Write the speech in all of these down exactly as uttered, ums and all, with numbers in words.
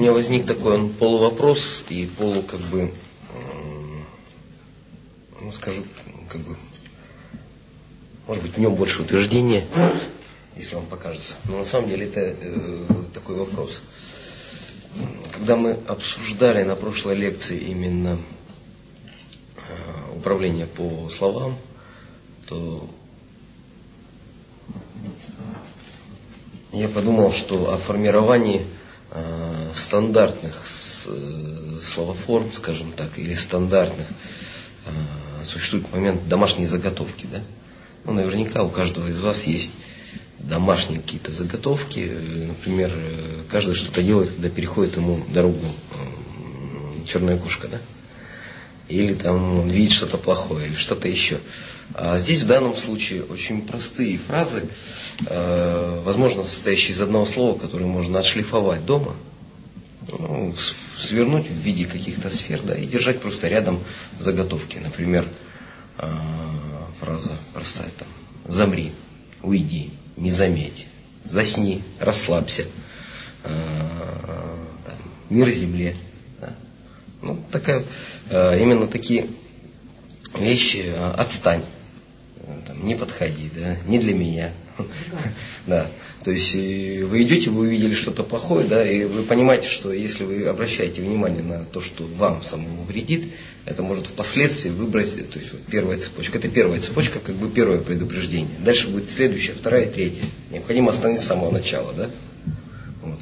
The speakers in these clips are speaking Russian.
меня возник такой он полувопрос и полу, как бы, ну, скажу, как бы, может быть, в нем больше утверждения, если вам покажется. Но на самом деле это э, такой вопрос. Когда мы обсуждали на прошлой лекции именно э, управление по словам, то я подумал, что о формировании э, стандартных с, э, словоформ, скажем так, или стандартных э, существует момент домашней заготовки, да? Ну, наверняка у каждого из вас есть домашние какие-то заготовки. Например, каждый что-то делает, когда переходит ему дорогу э, черная кошка, да? Или там он видит что-то плохое, или что-то еще. А здесь в данном случае очень простые фразы, э, возможно, состоящие из одного слова, которые можно отшлифовать дома, ну, свернуть в виде каких-то сфер, да, и держать просто рядом заготовки. Например, э, фраза простая там: замри, уйди, не заметь, засни, расслабься, э, там, мир земле. Да. Ну, такая, э, именно такие вещи: э, отстань, э, там, не подходи, да, не для меня. Да. То есть вы идете, вы увидели что-то плохое, да, и вы понимаете, что если вы обращаете внимание на то, что вам самому вредит, это может впоследствии выбрать, то есть вот первая цепочка, это первая цепочка, как бы первое предупреждение. Дальше будет следующая, вторая, третья. Необходимо остановить с самого начала, да. Вот.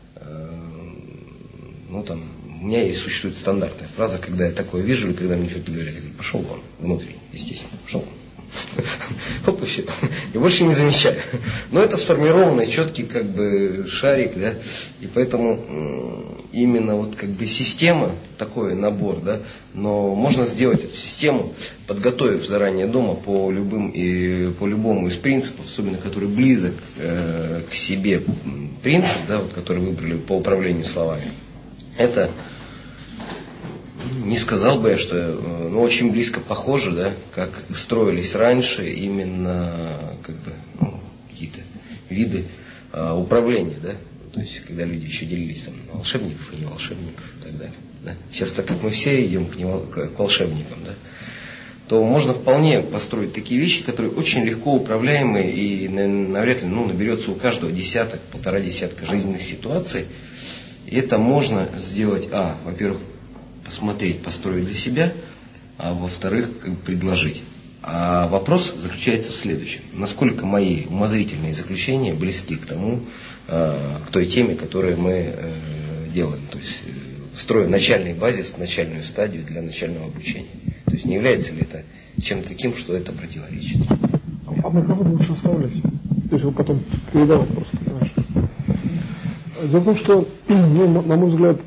Ну там, у меня есть существует стандартная фраза, когда я такое вижу, или когда мне что-то говорят, я говорю: пошел вон, внутренне, естественно, пошел вон. Хоп, и все. И больше не замечаю. Но это сформированный четкий как бы шарик, да, и поэтому именно вот как бы система, такой набор, да, но можно сделать эту систему, подготовив заранее дома по любым и по любому из принципов, особенно который близок э, к себе принцип, да, вот, который выбрали по управлению словами. Это, не сказал бы я, что, ну, очень близко похоже, да, как строились раньше именно как бы, ну, какие-то виды а, управления, да, то есть когда люди еще делились там, на волшебников и не волшебников и так далее. Да. Сейчас, так как мы все идем к, него, к волшебникам, да, то можно вполне построить такие вещи, которые очень легко управляемые, и навряд ли, ну, наберется у каждого десяток, полтора десятка жизненных ситуаций. И это можно сделать, а, во-первых, посмотреть, построить для себя, а во-вторых, как бы предложить. А вопрос заключается в следующем: насколько мои умозрительные заключения близки к тому, к той теме, которую мы делаем, то есть строим начальный базис, начальную стадию для начального обучения. То есть не является ли это чем-то таким, что это противоречит? А на кого лучше оставлять? То есть вы потом передавать просто, понимаешь? Дело в том, что, ну, на мой взгляд,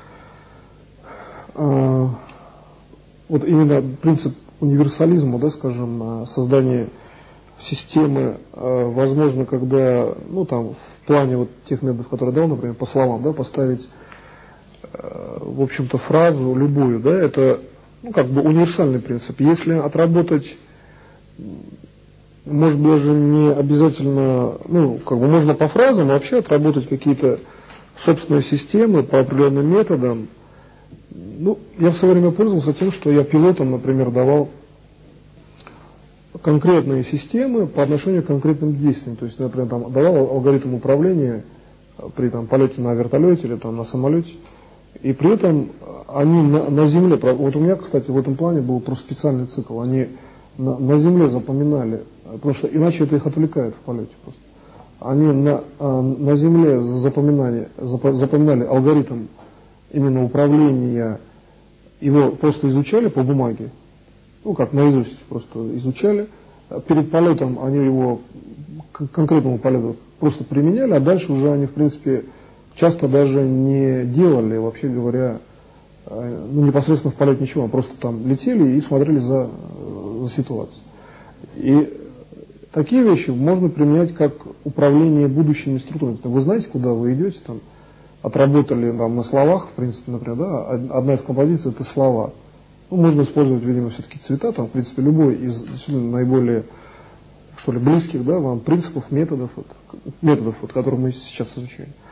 э, вот именно принцип универсализма, да, скажем, создание системы, э, возможно, когда, ну, там, в плане вот тех методов, которые дал, например, по словам, да, поставить, э, в общем-то, фразу любую, да, это, ну, как бы универсальный принцип. Если отработать, может быть, даже не обязательно, ну, как бы можно по фразам вообще отработать какие-то собственные системы по определенным методам. Ну, я в свое время пользовался тем, что я пилотам, например, давал конкретные системы по отношению к конкретным действиям. То есть, например, там, давал алгоритм управления при там, полете на вертолете или там, на самолете. И при этом они на, на земле, вот у меня, кстати, в этом плане был просто специальный цикл, они на, на земле запоминали, потому что иначе это их отвлекает в полете просто. Они на, на земле запоминали, запоминали алгоритм именно управления, его просто изучали по бумаге, ну как наизусть просто изучали. Перед полетом они его к конкретному полету просто применяли, а дальше уже они, в принципе, часто даже не делали, вообще говоря, ну, непосредственно в полете ничего, а просто там летели и смотрели за, за ситуацией. И такие вещи можно применять как управление будущими структурами. Вы знаете, куда вы идете, там, отработали там, на словах, в принципе, например, да, одна из композиций — это слова. Ну, можно использовать, видимо, все-таки цвета, там, в принципе, любой из действительно наиболее, что ли, близких, да, вам принципов, методов, вот, методов, вот, которые мы сейчас изучаем.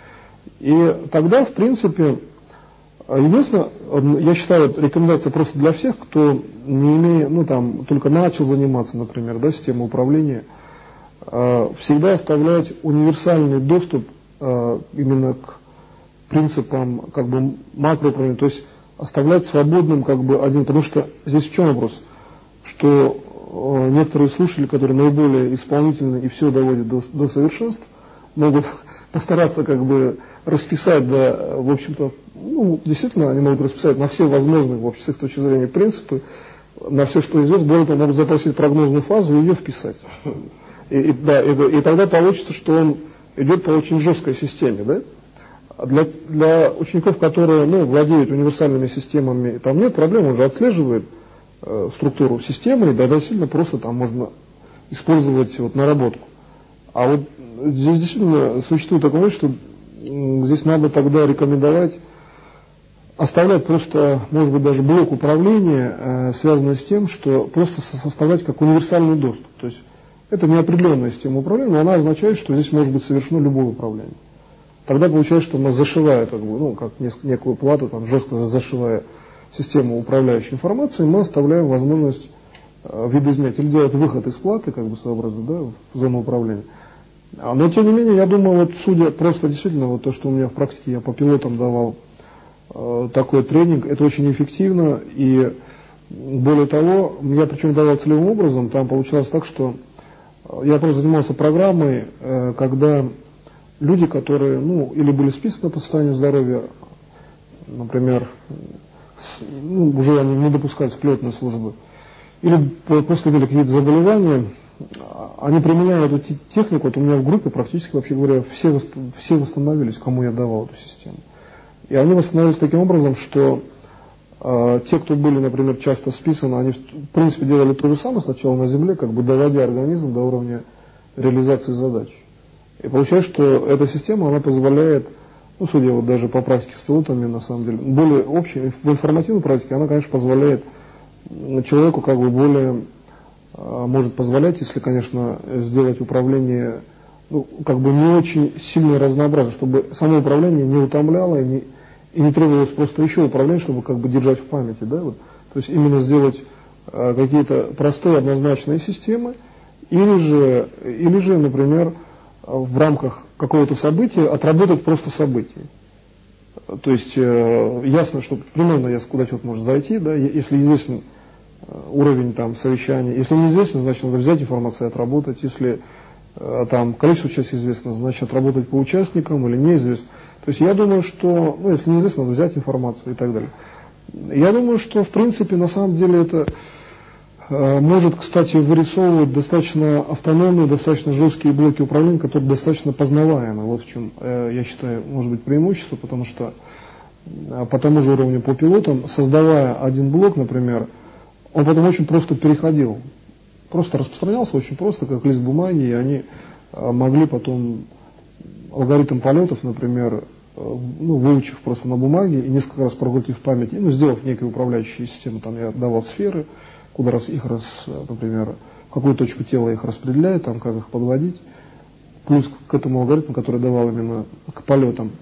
И тогда, в принципе, единственное, я считаю, вот, рекомендация просто для всех, кто не имеет, ну там, только начал заниматься, например, да, системой управления, всегда оставлять универсальный доступ именно к принципам как бы макроуправления, то есть оставлять свободным как бы один, потому что здесь в чем вопрос, что э, некоторые слушатели, которые наиболее исполнительны и все доводят до, до совершенств, могут постараться как бы расписать, да, в общем-то, ну, действительно, они могут расписать на все возможные, в общем, с их точки зрения, принципы, на все, что известно, более того, могут запросить прогнозную фазу и ее вписать. И, и, да, и, и тогда получится, что он идет по очень жесткой системе, да? Для, для учеников, которые, ну, владеют универсальными системами, там нет проблем, он же отслеживает э, структуру системы, и да, действительно просто там можно использовать вот наработку. А вот здесь действительно существует такое, что м, здесь надо тогда рекомендовать оставлять просто, может быть, даже блок управления, э, связанный с тем, что просто составлять как универсальный доступ. То есть это не определенная система управления, но она означает, что здесь может быть совершено любое управление. Тогда получается, что мы, зашивая, как бы, ну, как некую плату, там, жестко зашивая систему управляющей информацией, мы оставляем возможность э, видоизменять или делать выход из платы, как бы своеобразно, да, в зону управления. А, но тем не менее, я думаю, вот судя просто действительно вот то, что у меня в практике, я по пилотам давал э, такой тренинг, это очень эффективно, и более того, я причем давал целевым образом, там получалось так, что я просто занимался программой, э, когда люди, которые, ну, или были списаны по состоянию здоровья, например, ну, уже они не допускаются в летные службы, или после видели какие-то заболевания, они применяя эту технику, вот у меня в группе практически, вообще говоря, все, все восстановились, кому я давал эту систему. И они восстановились таким образом, что э, те, кто были, например, часто списаны, они в принципе делали то же самое сначала на земле, как бы доводя организм до уровня реализации задач. И получается, что эта система, она позволяет, ну, судя вот даже по практике с пилотами, на самом деле, более общей, в информативной практике, она, конечно, позволяет человеку как бы более, может позволять, если, конечно, сделать управление, ну, как бы не очень сильно разнообразно, чтобы само управление не утомляло и не, и не требовалось просто еще управление, чтобы как бы держать в памяти, да, вот. То есть именно сделать э, какие-то простые однозначные системы, или же, или же, например, в рамках какого-то события отработать просто событие. То есть э, ясно, что примерно ясно, куда человек может зайти, да, если известен э, уровень там совещания, если неизвестно, значит надо взять информацию и отработать, если э, там количество участников известно, значит отработать по участникам или неизвестно. То есть я думаю, что, ну, если неизвестно, надо взять информацию и так далее. Я думаю, что в принципе на самом деле это может, кстати, вырисовывать достаточно автономные, достаточно жесткие блоки управления, которые достаточно познаваемы. Вот в чем, я считаю, может быть преимущество, потому что по тому же уровню по пилотам, создавая один блок, например, он потом очень просто переходил. Просто распространялся очень просто, как лист бумаги, и они могли потом алгоритм полетов, например, ну, выучив просто на бумаге и несколько раз прокрутив в памяти, ну, сделав некие управляющие системы, там я давал сферы, куда раз их, раз, например, в какую точку тела их распределяют, там, как их подводить, плюс к этому алгоритму, который давал именно к полетам.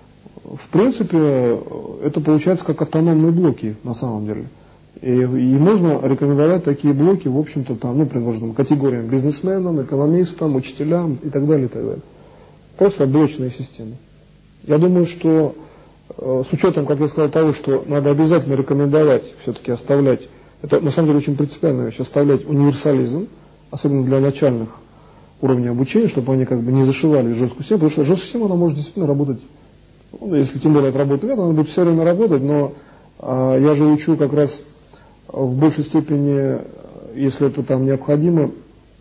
В принципе, это получается как автономные блоки на самом деле. И, и можно рекомендовать такие блоки, в общем-то, там, ну, предложенным категориям: бизнесменам, экономистам, учителям и так далее, и так далее. Просто блочные системы. Я думаю, что э, с учетом, как я сказал, того, что надо обязательно рекомендовать все-таки оставлять, это на самом деле очень принципиальная вещь, оставлять универсализм, особенно для начальных уровней обучения, чтобы они как бы не зашивали жесткую систему, потому что жесткая система, она может действительно работать, ну, если тем более отработать, она будет все время работать, но э, я же учу как раз в большей степени, если это там необходимо, э,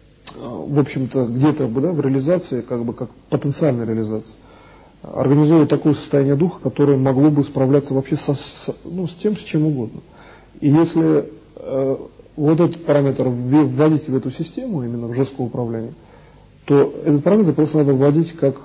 в общем-то, где-то, да, в реализации, как бы как потенциальной реализации, организовывать такое состояние духа, которое могло бы справляться вообще со, с, ну, с тем, с чем угодно. И если э, вот этот параметр вводить в эту систему, именно в жесткое управление, то этот параметр просто надо вводить как,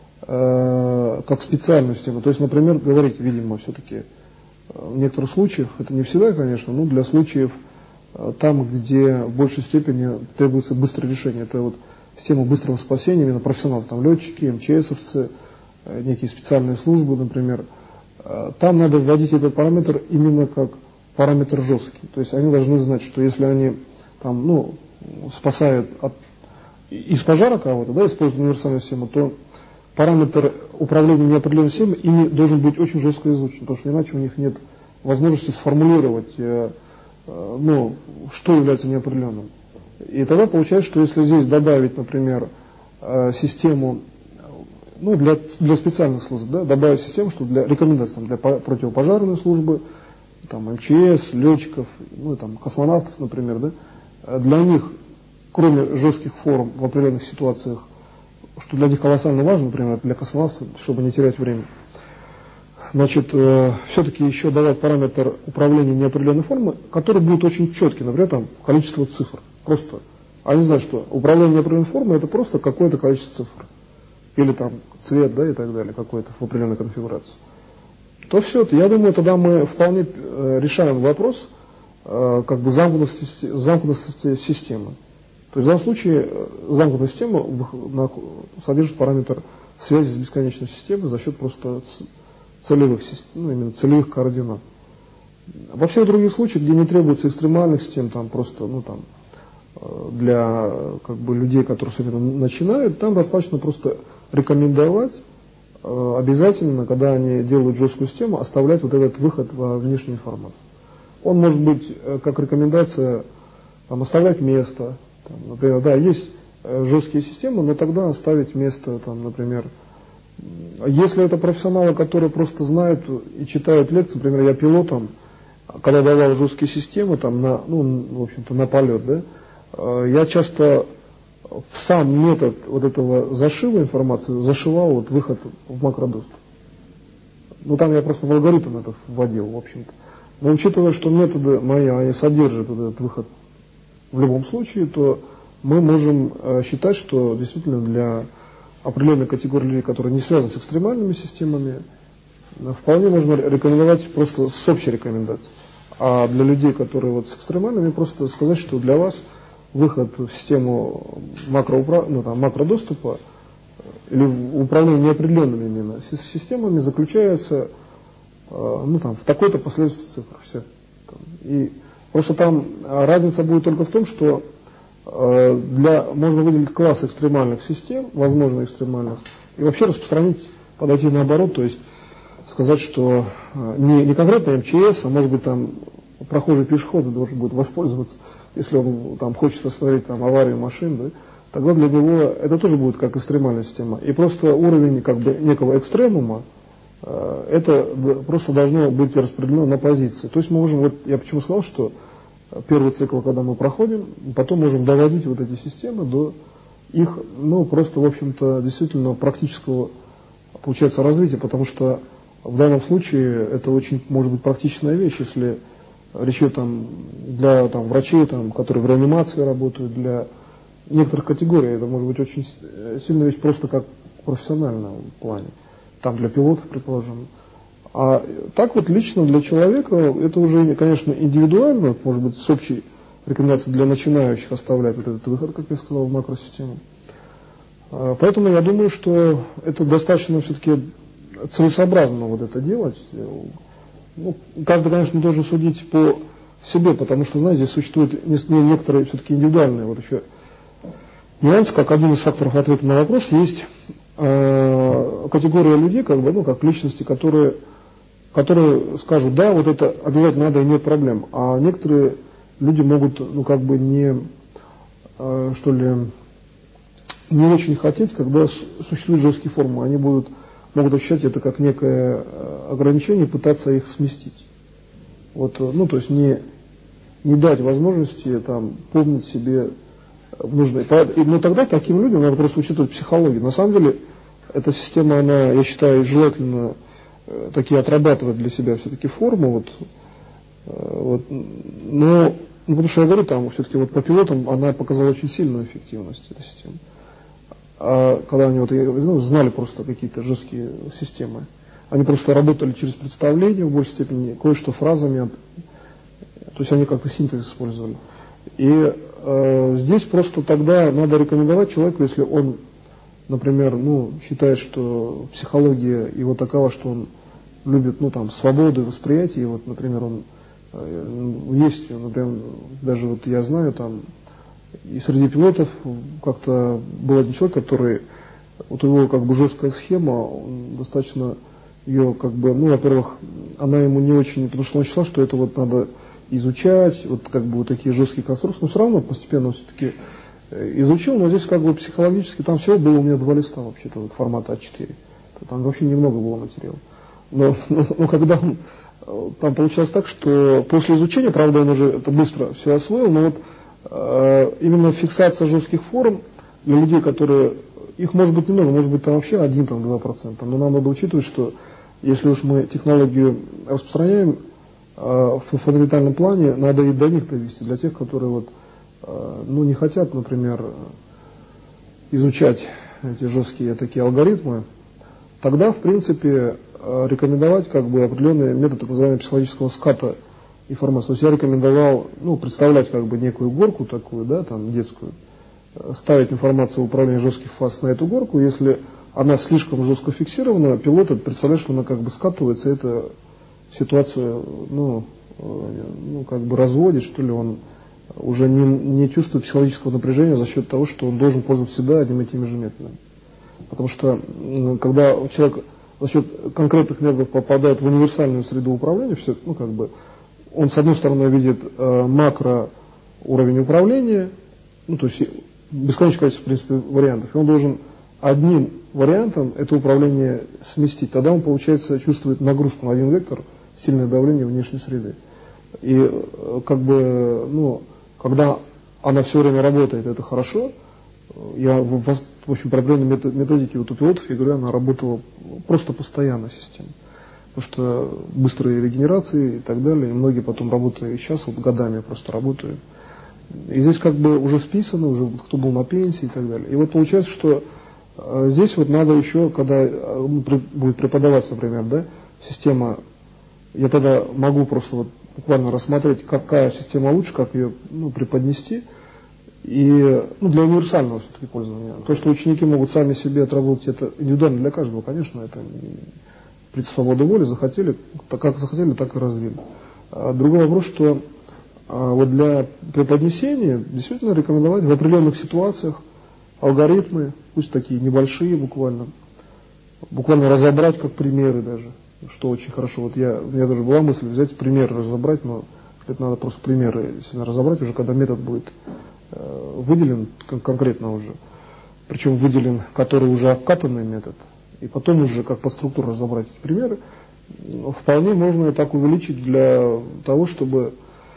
э, как специальную систему. То есть, например, говорить, видимо, все-таки в некоторых случаях, это не всегда, конечно, но для случаев э, там, где в большей степени требуется быстрое решение, это вот система быстрого спасения, именно профессионалов, там летчики, эм че эсовцы, некие специальные службы, например, там надо вводить этот параметр именно как параметр жесткий. То есть они должны знать, что если они там, ну, спасают от, из пожара кого-то, да, используют универсальную систему, то параметр управления неопределенной системой ими должен быть очень жестко изучен, потому что иначе у них нет возможности сформулировать, э, э, ну, что является неопределенным. И тогда получается, что если здесь добавить, например, э, систему, ну, для, для специальных служб, да, добавить систему, что для рекомендаций там, для противопожарной службы, там, эм че эс, летчиков, ну, там, космонавтов, например, да, для них, кроме жестких форм в определенных ситуациях, что для них колоссально важно, например, для космонавтов, чтобы не терять время, значит, э, все-таки еще давать параметр управления неопределенной формы, который будет очень четкий, например, там, количество цифр. Просто, они знают, что управление неопределенной формой это просто какое-то количество цифр. Или там цвет, да, и так далее, какой-то в определенной конфигурации. То все это, я думаю, тогда мы вполне э, решаем вопрос э, как бы замкнутости, замкнутости системы. То есть в данном случае э, замкнутая система на, содержит параметр связи с бесконечной системой за счет просто целевых, ну, именно целевых координат. Во всех других случаях, где не требуется экстремальных систем, там просто, ну, там, для как бы людей, которые с этим начинают, там достаточно просто рекомендовать э, обязательно, когда они делают жесткую систему, оставлять вот этот выход во внешнюю информацию. Он может быть э, как рекомендация там, оставлять место. Там, например, да, есть э, жесткие системы, но тогда оставить место, там, например, если это профессионалы, которые просто знают и читают лекции, например, я пилотом, когда давал жесткие системы, там, на, ну, в общем-то, на полет, да, я часто в сам метод вот этого зашива информации зашивал вот выход в макродоступ. Ну там я просто в алгоритм это вводил, в общем-то. Но учитывая, что методы мои, они содержат вот этот выход в любом случае, то мы можем считать, что действительно для определенной категории людей, которые не связаны с экстремальными системами, вполне можно рекомендовать просто с общей рекомендацией. А для людей, которые вот с экстремальными, просто сказать, что для вас выход в систему макроупра... ну, там, макродоступа или в управлении неопределенными именно системами заключается э, ну, там, в такой-то последовательности цифр. Все. И просто там разница будет только в том, что э, для, можно выделить класс экстремальных систем, возможно экстремальных, и вообще распространить, подойти наоборот, то есть сказать, что э, не, не конкретно эм че эс, а может быть там прохожий пешеход должен будет воспользоваться, если он там хочет остановить там, аварию машин, да, тогда для него это тоже будет как экстремальная система. И просто уровень как бы некого экстремума, э, это просто должно быть распределено на позиции. То есть мы можем, вот я почему сказал, что первый цикл, когда мы проходим, потом можем доводить вот эти системы до их, ну, просто, в общем-то, действительно практического, получается, развития, потому что в данном случае это очень, может быть, практичная вещь, если речь идет там для там, врачей, там, которые в реанимации работают, для некоторых категорий это может быть очень сильная вещь просто как в профессиональном плане, там для пилотов, предположим. А так вот лично для человека это уже, конечно, индивидуально, может быть, с общей рекомендацией для начинающих оставлять вот этот выход, как я сказал, в макросистему. Поэтому я думаю, что это достаточно все-таки целесообразно вот это делать. Ну, каждый, конечно, должен судить по себе, потому что, знаете, здесь существуют некоторые все-таки индивидуальные вот еще нюансы, как один из факторов ответа на вопрос, есть э, категория людей, как бы, ну, как личности, которые, которые скажут, да, вот это обязательно надо и нет проблем, а некоторые люди могут, ну, как бы не, э, что ли, не очень хотеть, когда существуют жесткие формы, они будут могут ощущать это как некое ограничение, пытаться их сместить. Вот, ну, то есть не, не дать возможности там, помнить себе в нужной. Но тогда таким людям надо просто учитывать психологию. На самом деле, эта система, она, я считаю, желательно э, такие отрабатывать для себя все-таки форму. Вот, э, вот, но, ну, потому что я говорю, там все-таки вот по пилотам она показала очень сильную эффективность, эта система. А когда они вот, ну, знали просто какие-то жесткие системы, они просто работали через представление в большей степени, кое-что фразами, то есть они как-то синтез использовали. И э, здесь просто тогда надо рекомендовать человеку, если он например, ну, считает, что психология его такова, что он любит, ну, там, свободу и восприятие, и вот, например, он есть, например, даже вот я знаю, там, и среди пилотов как-то был один человек, который, вот у него как бы жесткая схема, он достаточно ее как бы, ну, во-первых, она ему не очень, потому что он считал, что это вот надо изучать, вот как бы вот такие жесткие конструкции, но все равно постепенно все-таки изучил, но здесь как бы психологически, там всего было у меня два листа вообще-то, вот, формата а четыре, там вообще немного было материала. Но, но, но когда он, там получалось так, что после изучения, правда, он уже это быстро все освоил, но вот э, именно фиксация жестких форм для людей, которые, их может быть немного, может быть там вообще один-два процента, но нам надо учитывать, что если уж мы технологию распространяем э, в фундаментальном плане, надо и до них довести, для тех, которые вот, э, ну, не хотят, например, изучать эти жесткие такие алгоритмы, тогда, в принципе, рекомендовать как бы определенный метод так называемого психологического ската информации. То есть я рекомендовал, ну, представлять как бы некую горку такую, да, там, детскую, ставить информацию в управлении жестких фаз на эту горку. Если она слишком жестко фиксирована, пилот представляет, что она как бы скатывается, и эта ситуация, ну, ну, как бы разводит, что ли, он уже не, не чувствует психологического напряжения за счет того, что он должен пользоваться всегда одними и теми же методами. Потому что, когда человек за счет конкретных методов попадает в универсальную среду управления, все, ну, как бы, он, с одной стороны, видит э, макро уровень управления, ну, то есть бесконечное количество, в принципе, вариантов, и он должен одним вариантом это управление сместить. Тогда он, получается, чувствует нагрузку на один вектор, сильное давление внешней среды. И, э, как бы, ну, когда она все время работает, это хорошо. Я, в, в общем, по определенной методике вот у пилотов, я говорю, она работала просто постоянно система. Потому что быстрые регенерации и так далее, и многие потом работают, и сейчас вот годами просто работают. И здесь как бы уже списано, уже кто был на пенсии и так далее. И вот получается, что э, здесь вот надо еще, когда э, при, будет преподаваться, например, да, система, я тогда могу просто вот буквально рассмотреть, какая система лучше, как ее, ну, преподнести. И, ну, для универсального все-таки пользования. То, что ученики могут сами себе отработать, это индивидуально для каждого, конечно, это принцип свободы воли, захотели, так как захотели, так и развили. А другой вопрос, что а, вот для преподнесения действительно рекомендовать в определенных ситуациях алгоритмы, пусть такие небольшие буквально, буквально разобрать как примеры даже, что очень хорошо. Вот я, у меня даже была мысль взять примеры разобрать, но это надо просто примеры сильно разобрать уже, когда метод будет выделен конкретно уже, причем выделен, который уже обкатанный метод, и потом уже как по структуре разобрать эти примеры, вполне можно так увеличить для того, чтобы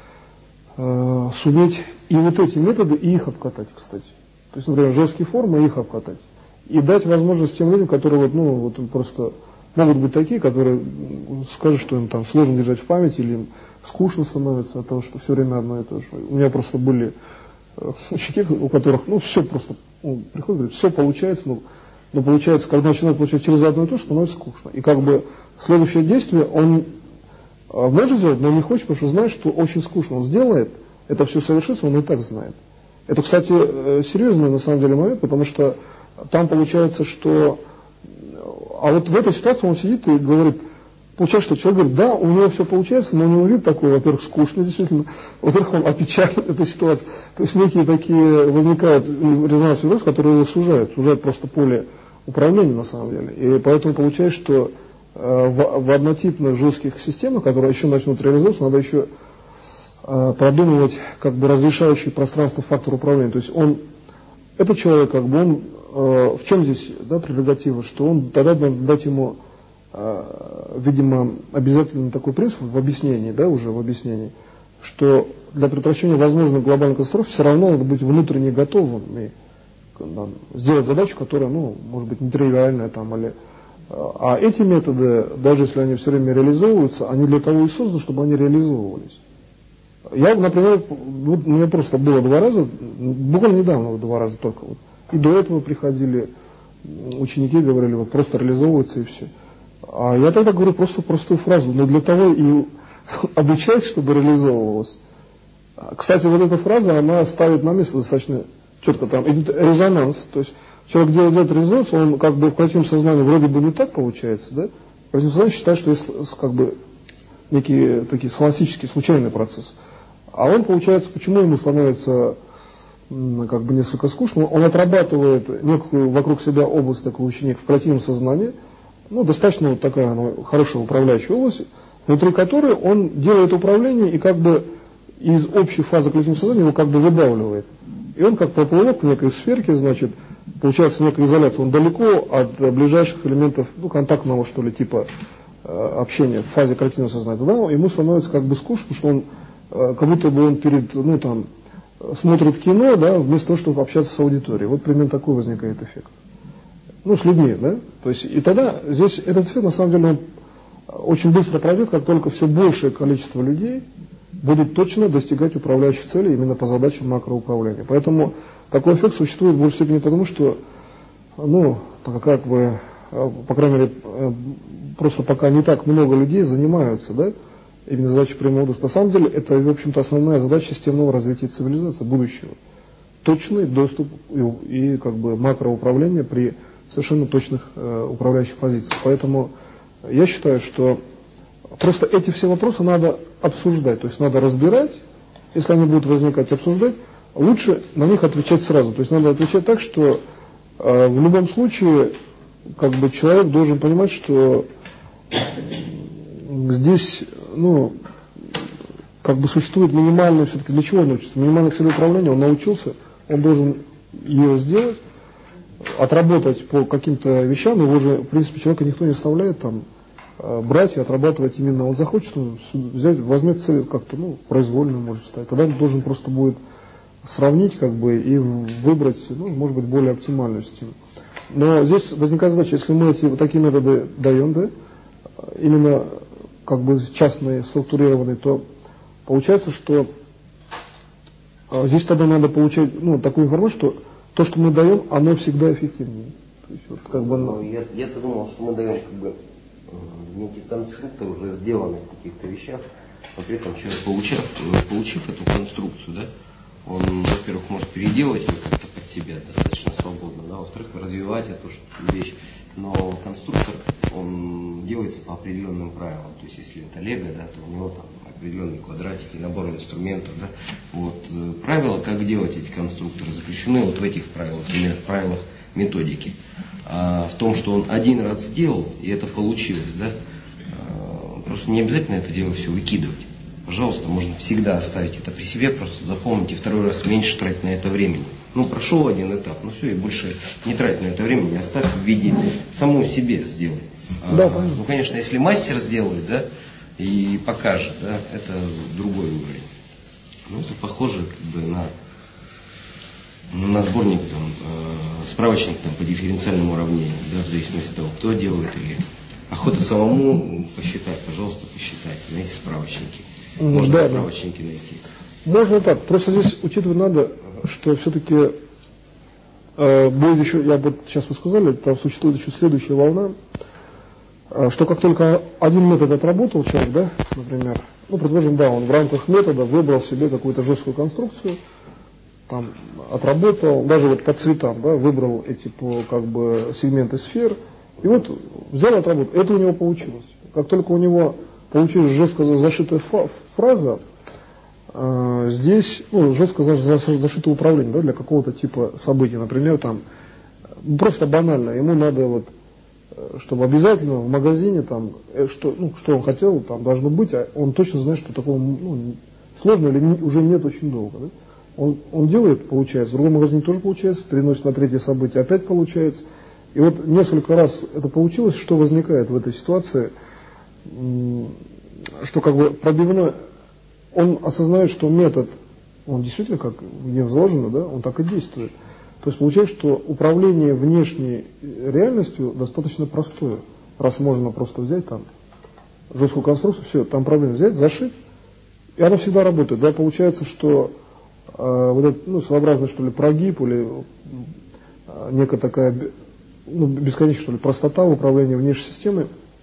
э, суметь и вот эти методы, и их обкатать, кстати. То есть, например, жесткие формы, их обкатать. И дать возможность тем людям, которые вот, ну, вот просто могут быть такие, которые скажут, что им там сложно держать в памяти, или им скучно становится от того, что все время одно и то же. У меня просто были ученики, у которых, ну, все просто, ну, приходят, говорят, все получается, но, но получается, когда начинают получать через одно и то же, становится скучно. И как бы следующее действие он а, может сделать, но не хочет, потому что знает, что очень скучно. Он сделает, это все совершится, он и так знает. Это, кстати, серьезный на самом деле момент, потому что там получается, что... А вот в этой ситуации он сидит и говорит, получается, что человек говорит, да, у него все получается, но у него вид такой, во-первых, скучный, действительно, во-вторых, он опечален этой ситуацией. То есть некие такие возникают резонансные вопросы, которые его сужают, сужают просто поле управления на самом деле. И поэтому получается, что э, в, в однотипных жестких системах, которые еще начнут реализовываться, надо еще э, продумывать как бы разрешающие пространство фактор управления. То есть он, этот человек, как бы он, э, в чем здесь, да, прерогатива, что он тогда надо дать ему, видимо, обязательно такой принцип в объяснении, да, уже в объяснении, что для предотвращения возможных глобальных катастроф все равно надо быть внутренне готовым и да, сделать задачу, которая, ну, может быть, нетривиальная там, или... А эти методы, даже если они все время реализовываются, они для того и созданы, чтобы они реализовывались. Я, например, вот, у меня просто было два раза, буквально недавно два раза только, вот, и до этого приходили ученики, говорили, вот просто реализовывается и все. А я тогда говорю просто простую фразу, но для того и обучать, чтобы реализовывалось. Кстати, вот эта фраза, она ставит на место достаточно четко, там идет резонанс, то есть человек делает этот резонанс, он как бы в коллективном сознании вроде бы не так получается, да? В коллективном сознании считает, что есть как бы некий такие схоластический, случайный процесс. А он, получается, почему ему становится как бы несколько скучно? Он отрабатывает некую вокруг себя область такого учения в коллективном сознании, ну, достаточно вот такая ну, хорошая управляющая область, внутри которой он делает управление и как бы из общей фазы коллективного сознания его как бы выдавливает. И он как поплывок в некой сферке, значит, получается некая изоляция. Он далеко от ближайших элементов, ну, контактного, что ли, типа э, общения в фазе коллективного сознания. Тогда ему становится как бы скучно, что он, э, как будто бы он перед, ну, там, смотрит кино, да, вместо того, чтобы общаться с аудиторией. Вот примерно такой возникает эффект. Ну, с людьми, да. То есть, и тогда здесь этот эффект, на самом деле, он очень быстро пройдет, как только все большее количество людей будут точно достигать управляющих целей именно по задачам макроуправления. Поэтому такой эффект существует в большей степени потому, что, ну, как бы, по крайней мере, просто пока не так много людей занимаются, да, именно задачей прямого доступа. На самом деле, это, в общем-то, основная задача системного развития цивилизации будущего. Точный доступ и, и как бы, макроуправление при совершенно точных э, управляющих позициях. Поэтому я считаю, что просто эти все вопросы надо обсуждать, то есть надо разбирать, если они будут возникать, обсуждать, лучше на них отвечать сразу. То есть надо отвечать так, что э, в любом случае как бы человек должен понимать, что здесь, ну, как бы существует минимальное, все-таки для чего он учится? Минимальное цель управления, он научился, он должен ее сделать, отработать по каким-то вещам, его же, в принципе, человека никто не заставляет там брать и отрабатывать именно. Он захочет, он взять, возьмет цель как-то, ну, произвольную может стать. Тогда он должен просто будет сравнить, как бы, и выбрать, ну, может быть, более оптимальную систему. Но здесь возникает задача, если мы эти вот такие методы даем, да, именно как бы частные, структурированные, то получается, что а, здесь тогда надо получать, ну, такую информацию, что то, что мы даем, оно всегда эффективнее. То есть, вот, как бы, ну, я, я-то думал, что мы даем как бы некий конструктор, уже сделанный в каких-то вещах, но при этом человек, получив, получив эту конструкцию, да, он, во-первых, может переделать ее как-то под себя достаточно свободно, да, во-вторых, развивать эту вещь. Но конструктор, он делается по определенным правилам. То есть, если это лего, да, то у него там определенные квадратики, набор инструментов, да. Вот, правила, как делать эти конструкторы, заключены вот в этих правилах, именно в правилах методики. А в том, что он один раз сделал, и это получилось, да, просто не обязательно это дело все выкидывать. Пожалуйста, можно всегда оставить это при себе, просто запомните, второй раз меньше тратить на это времени. Ну, прошел один этап, ну все, и больше не трать на это времени, оставь в виде самому себе сделай. Да, а, ну, конечно, если мастер сделает, да, и покажет, да, это другой уровень. Ну, это похоже как бы на, на сборник, там, э, справочник там, по дифференциальному уравнению, да, в зависимости от того, кто делает или охота самому посчитать, пожалуйста, посчитайте, найти справочники. Можно да, справочники найти. Можно так. Просто здесь учитывать надо, что все-таки э, будет еще, я вот сейчас вы сказали, там существует еще следующая волна, э, что как только один метод отработал человек, да, например, ну, предположим, да, он в рамках метода выбрал себе какую-то жесткую конструкцию, там, отработал, даже вот по цветам, да, выбрал эти по, как бы, сегменты сфер, и вот взял, отработал. Это у него получилось. Как только у него получилась жестко зашитая фраза, э, здесь, ну, жестко зашитое управление, да, для какого-то типа событий. Например, там, просто банально, ему надо вот, чтобы обязательно в магазине, там, что, ну, что он хотел, там должно быть, а он точно знает, что такого, ну, сложно или не, уже нет очень долго. Да? Он, он делает, получается, в другом магазине тоже получается, переносит на третье событие, опять получается. И вот несколько раз это получилось, что возникает в этой ситуации, что как бы пробивной, он осознает, что метод, он действительно, как в нем заложено, да, он так и действует. То есть получается, что управление внешней реальностью достаточно простое. Раз можно просто взять там жесткую конструкцию, все, там проблема взять, зашить, и она всегда работает. Да, получается, что э, вот этот, ну, своеобразный, что ли, прогиб или э, некая такая, ну, бесконечная, что ли, простота управления внешней системой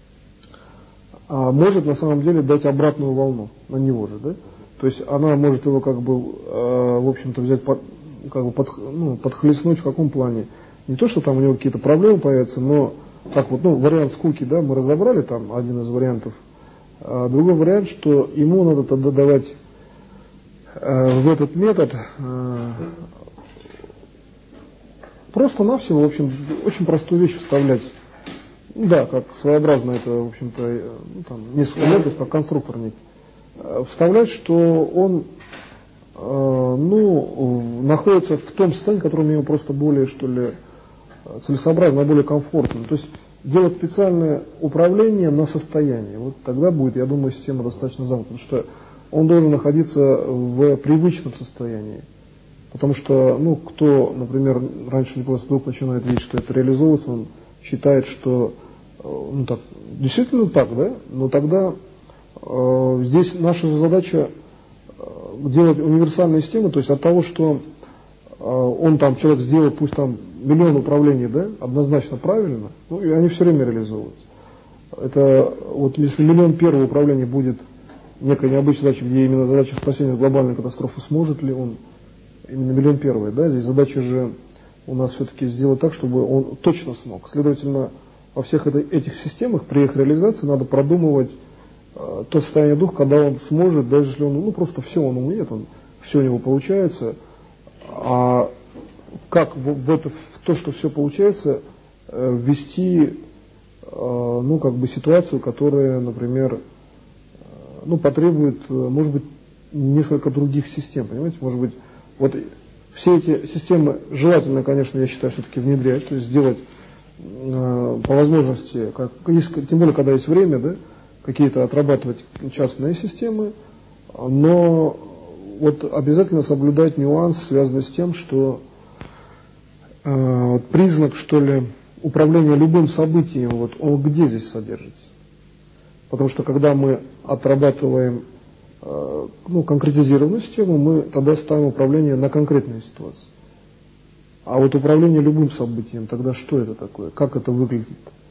а может на самом деле дать обратную волну на него же, да? То есть она может его как бы, э, в общем-то, взять, под, как бы под, ну, подхлестнуть в каком плане? не то, что там у него какие-то проблемы появятся, но как вот, ну, вариант скуки, да, мы разобрали, там один из вариантов. А другой вариант, что ему надо тогда давать э, в этот метод э, просто-навсего, в общем, очень простую вещь вставлять. Ну, да, как своеобразно это, в общем-то, ну, там, не своеобразно, как конструктор некий. Вставлять, что он э, ну, находится в том состоянии, которое ему просто более, что ли, целесообразно, более комфортно. То есть делать специальное управление на состояние. Вот тогда будет, я думаю, система достаточно замкнута, потому что он должен находиться в привычном состоянии. Потому что, ну, кто, например, раньше не просто вдруг начинает видеть, что это реализовывается, он считает, что, ну, так, действительно так, да? Но тогда э, здесь наша задача делать универсальные системы, то есть от того, что э, он там, человек сделал, пусть там миллион управлений, да, однозначно правильно, ну, и они все время реализовываются. Это вот если миллион первого управления будет некая необычная задача, где именно задача спасения от глобальной катастрофы, сможет ли он именно миллион первый, да, здесь задача же у нас все-таки сделать так, чтобы он точно смог. Следовательно, во всех это, этих системах при их реализации надо продумывать э, то состояние духа, когда он сможет, даже если он, ну, просто все он умеет, он, все у него получается, а как в, в, это, в то, что все получается, э, ввести, э, ну, как бы ситуацию, которая, например, э, ну, потребует, э, может быть, несколько других систем, понимаете, может быть, вот все эти системы желательно, конечно, я считаю, все-таки внедрять, то есть сделать э, по возможности, как, тем более, когда есть время, да, какие-то отрабатывать частные системы, но вот обязательно соблюдать нюанс, связанный с тем, что э, вот признак, что ли, управления любым событием, вот он где здесь содержится? Потому что когда мы отрабатываем ну, конкретизированную систему, мы тогда ставим управление на конкретные ситуации. А вот управление любым событием, тогда что это такое? Как это выглядит?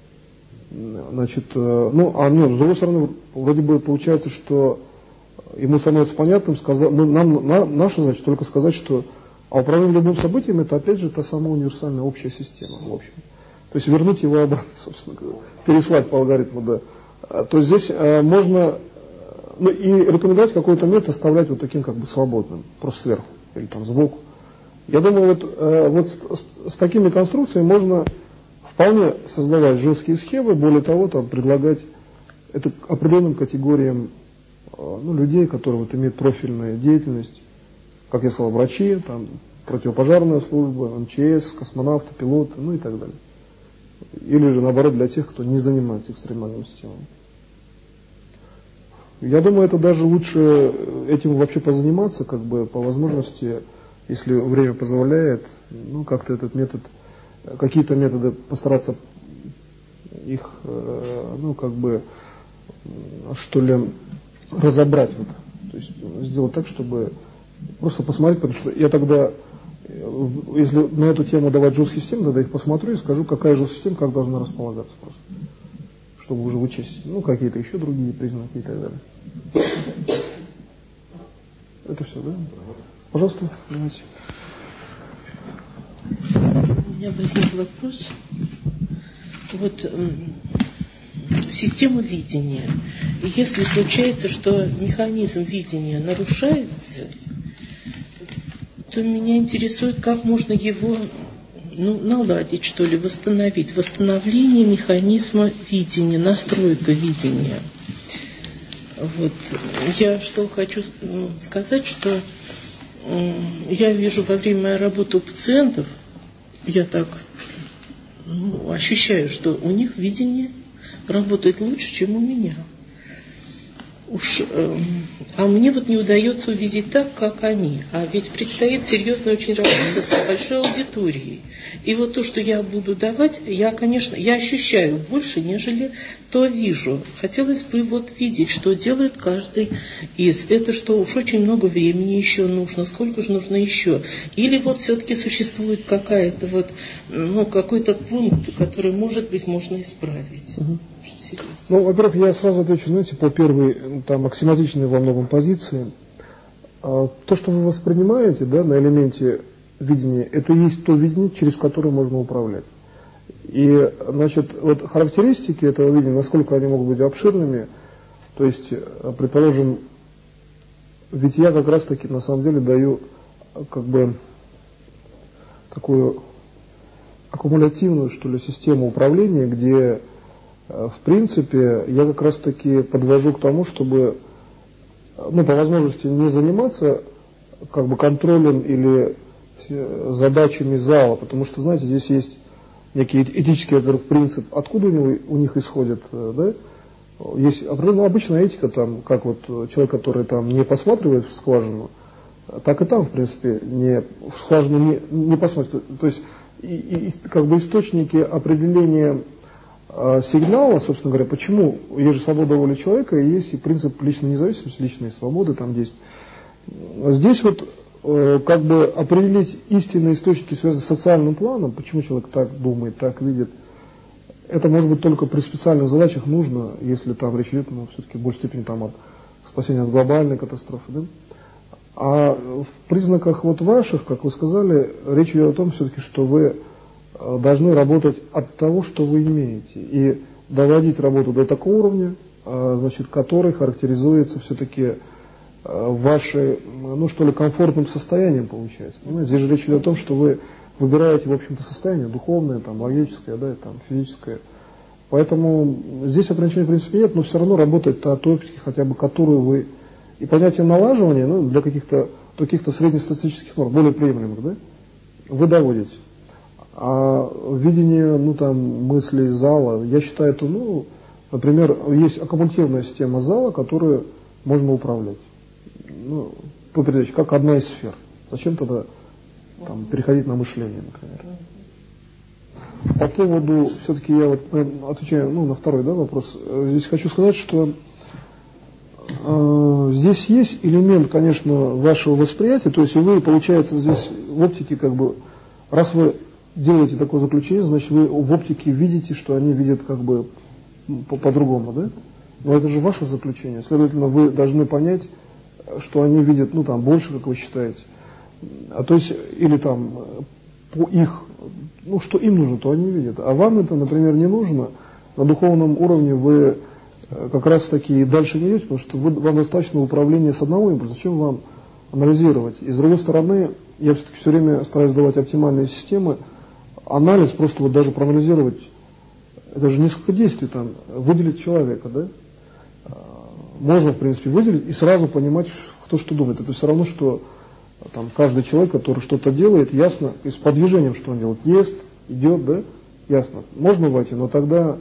Значит, ну, а нет, с другой стороны, вроде бы получается, что ему становится понятным, сказать, ну, нам, на, наша задача только сказать, что а управление любым событием это опять же та самая универсальная общая система, в общем. То есть вернуть его обратно, собственно говоря, переслать по алгоритму, да. То есть здесь э, можно. Ну и рекомендовать какой-то метод оставлять вот таким как бы свободным, просто сверху или там сбоку. Я думаю, вот, э, вот с, с такими конструкциями можно вполне создавать жесткие схемы, более того, там, предлагать это определенным категориям э, ну, людей, которые вот, имеют профильную деятельность, как я сказал, врачи, там, противопожарная служба, эм че эс, космонавты, пилоты, ну и так далее. Или же наоборот для тех, кто не занимается экстремальными системами. Я думаю, это даже лучше этим вообще позаниматься, как бы по возможности, если время позволяет, ну как-то этот метод, какие-то методы постараться их, ну как бы, что ли, разобрать, вот, то есть сделать так, чтобы просто посмотреть, потому что я тогда, если на эту тему давать жесткие системы, тогда их посмотрю и скажу, какая жесткая система, как должна располагаться просто. Чтобы уже вычесть, ну, какие-то еще другие признаки и так далее. Это все, да? Пожалуйста, давайте. У меня возник вопрос. Вот э, система видения. И если случается, что механизм видения нарушается, то меня интересует, как можно его, ну, наладить, что ли, восстановить. Восстановление механизма видения, настройка видения. Вот. Я что хочу сказать, что я вижу во время работы у пациентов, я так, ну, ощущаю, что у них видение работает лучше, чем у меня. Уж, э, а мне вот не удается увидеть так, как они. А ведь предстоит серьезная очень работа с большой аудиторией. И вот то, что я буду давать, я, конечно, я ощущаю больше, нежели то вижу. Хотелось бы вот видеть, что делает каждый из. Это что уж очень много времени еще нужно, сколько же нужно еще. Или вот все-таки существует какая-то вот, ну, какой-то пункт, который, может быть, можно исправить. Угу. Ну, во-первых, я сразу отвечу, знаете, по первой, там, аксиоматичной во многом позиции. То, что вы воспринимаете, да, на элементе видение, это и есть то видение, через которое можно управлять. И, значит, вот характеристики этого видения, насколько они могут быть обширными, то есть, предположим, ведь я как раз таки на самом деле даю как бы такую аккумулятивную, что ли, систему управления, где, в принципе, я как раз таки подвожу к тому, чтобы, ну, по возможности не заниматься как бы контролем или задачами зала, потому что, знаете, здесь есть некий этический, во-первых, принцип, откуда у, него, у них исходит, да? Есть определенная обычная этика, там, как вот человек, который там не посматривает в скважину, так и там, в принципе, не, в скважину не, не посматривает. То есть, и, и, как бы источники определения э, сигнала, собственно говоря, почему есть же свобода воли человека, и есть и принцип личной независимости, личной свободы, там есть. Здесь вот э, как бы определить истинные источники, связанные с социальным планом, почему человек так думает, так видит, это может быть только при специальных задачах нужно, если там речь идет, ну, все-таки в большей степени там от спасения от глобальной катастрофы, да? А в признаках вот ваших, как вы сказали, речь идет о том все-таки, что вы должны работать от того, что вы имеете, и доводить работу до такого уровня, значит, который характеризуется все-таки вашей, ну что ли, комфортным состоянием, получается. Понимаете? Здесь же речь идет о том, что вы выбираете, в общем-то, состояние духовное, там, логическое, да, там, физическое. Поэтому здесь ограничений в принципе нет, но все равно работает от оптики, хотя бы которую вы. И понятие налаживания, ну, для каких-то каких-то среднестатистических норм, более приемлемых, да, вы доводите. А видение, ну, там, мыслей зала, я считаю, это, ну, например, есть аккумулятивная система зала, которую можно управлять. Ну, по передаче, как одна из сфер. Зачем тогда там переходить на мышление, например? По поводу, все-таки я вот отвечаю, ну, на второй, да, вопрос. Здесь хочу сказать, что э, здесь есть элемент, конечно, вашего восприятия, то есть вы, получается, здесь в оптике, как бы, раз вы делаете такое заключение, значит, вы в оптике видите, что они видят, как бы, по- по-другому, да? Но это же ваше заключение, следовательно, вы должны понять, что они видят, ну, там, больше, как вы считаете. А то есть, или там, по их, ну, что им нужно, то они видят. А вам это, например, не нужно. На духовном уровне вы как раз таки дальше не идете, потому что вы, вам достаточно управления с одного импульса. Зачем вам анализировать? И с другой стороны, я все-таки все время стараюсь давать оптимальные системы. Анализ, просто вот даже проанализировать, это же несколько действий там, выделить человека, да? Можно, в принципе, выделить и сразу понимать, кто что думает. Это все равно, что там каждый человек, который что-то делает, ясно, и с подвижением, что он делает, ест, идет, да, ясно. Можно войти, но тогда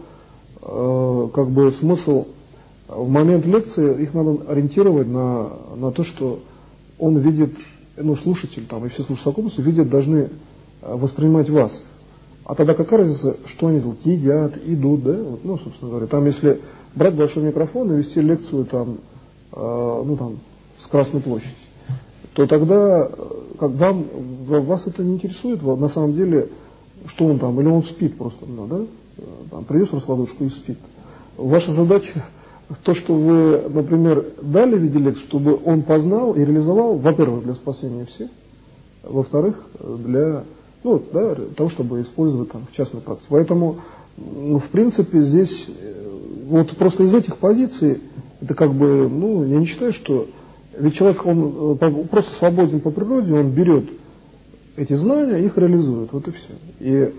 э, как бы смысл в момент лекции их надо ориентировать на, на то, что он видит, ну, слушатель там и все слушатели совокупности видят, должны воспринимать вас. А тогда какая разница, что они делают? Едят, идут, да? Вот, ну, собственно говоря, там если брать большой микрофон и вести лекцию там, э, ну, там, с Красной площади, то тогда как вам, вас это не интересует, на самом деле, что он там, или он спит просто, ну, да? Там, принес раскладушку и спит. Ваша задача, то, что вы, например, дали в виде лекции, чтобы он познал и реализовал, во-первых, для спасения всех, во-вторых, для, ну, да, того, чтобы использовать там, в частной практике. Поэтому, ну, в принципе, здесь вот просто из этих позиций, это как бы, ну, я не считаю, что ведь человек, он просто свободен по природе, он берет эти знания, их реализует, вот и все. И,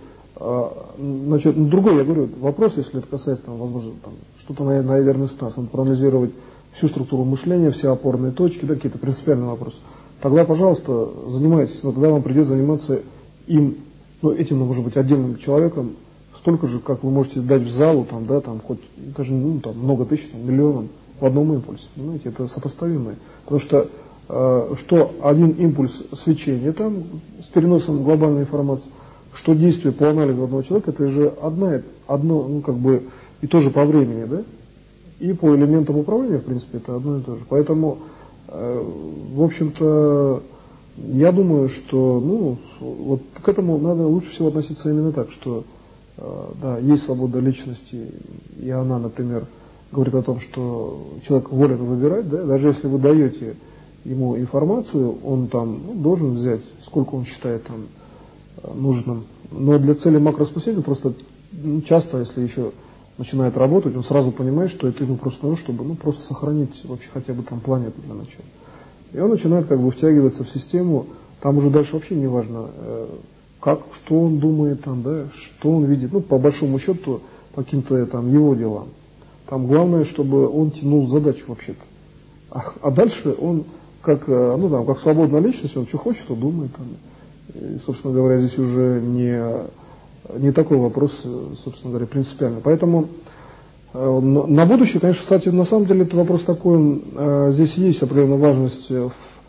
значит, другой, я говорю, вопрос, если это касается, там, возможно, там, что-то, наверное, Стас, надо проанализировать всю структуру мышления, все опорные точки, да, какие-то принципиальные вопросы. Тогда, пожалуйста, занимайтесь, но тогда вам придется заниматься им, ну, этим, может быть, отдельным человеком, столько же, как вы можете дать в залу, там, да, там, хоть, даже, ну, там, много тысяч, там, миллионов в одном импульсе, понимаете, это сопоставимое. Потому что, э, что один импульс свечения, там, с переносом глобальной информации, что действие по анализу одного человека, это же одна, одно, ну, как бы, и тоже по времени, да, и по элементам управления, в принципе, это одно и то же. Поэтому, э, в общем-то, я думаю, что, ну, вот к этому надо лучше всего относиться именно так, что, э, да, есть свобода личности, и она, например, говорит о том, что человек волен выбирать, да, даже если вы даете ему информацию, он там ну, должен взять, сколько он считает там нужным. Но для цели макрораспределения просто ну, часто, если еще начинает работать, он сразу понимает, что это ему просто нужно, чтобы ну, просто сохранить вообще хотя бы там планету для начала. И он начинает как бы втягиваться в систему, там уже дальше вообще не важно, э, как, что он думает там, да, что он видит, ну, по большому счету, по каким-то там его делам. Там главное, чтобы он тянул задачу вообще-то. А, а дальше он как, ну, там, как свободная личность, он что хочет, то думает. Там. И, собственно говоря, здесь уже не, не такой вопрос, собственно говоря, принципиальный. Поэтому э, на будущее, конечно, кстати, на самом деле это вопрос такой, э, здесь есть определенная важность, э,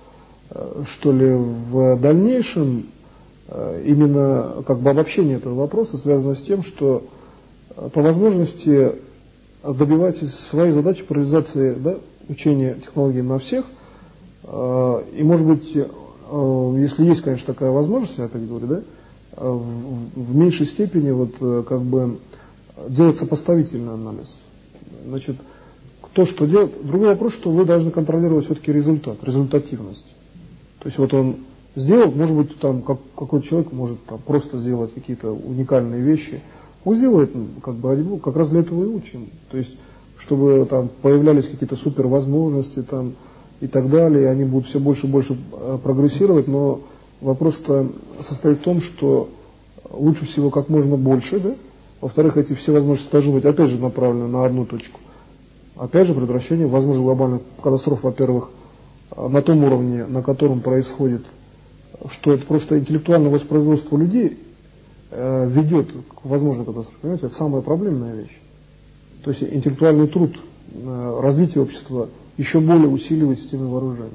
что ли, в дальнейшем, э, именно как бы обобщение этого вопроса связано с тем, что э, по возможности добивать своей задачи по реализации да, учения технологий на всех, э, и, может быть, если есть, конечно, такая возможность, я так говорю, да, в, в меньшей степени вот как бы делать сопоставительный анализ. Значит, кто что делает. Другой вопрос, что вы должны контролировать все-таки результат, результативность. То есть вот он сделал, может быть, там как, какой-то человек может там, просто сделать какие-то уникальные вещи. Он сделает, как бы, как раз для этого и учим. То есть, чтобы там появлялись какие-то супервозможности, там, и так далее, и они будут все больше и больше прогрессировать, но вопрос-то состоит в том, что лучше всего как можно больше, да? Во-вторых, эти все возможности должны быть, опять же, направлены на одну точку. Опять же, предотвращение возможных глобальных катастроф, во-первых, на том уровне, на котором происходит, что это просто интеллектуальное воспроизводство людей э, ведет к возможной катастрофе. Понимаете, это самая проблемная вещь. То есть интеллектуальный труд, э, развитие общества еще более усиливает систему вооружения,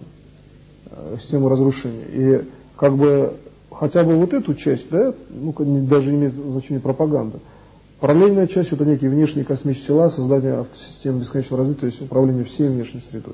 э, систему разрушения. И как бы хотя бы вот эту часть, да, ну, даже имеет значение пропаганда. Параллельная часть — это некие внешние космические тела, создание автосистемы бесконечного развития, то есть управление всей внешней средой.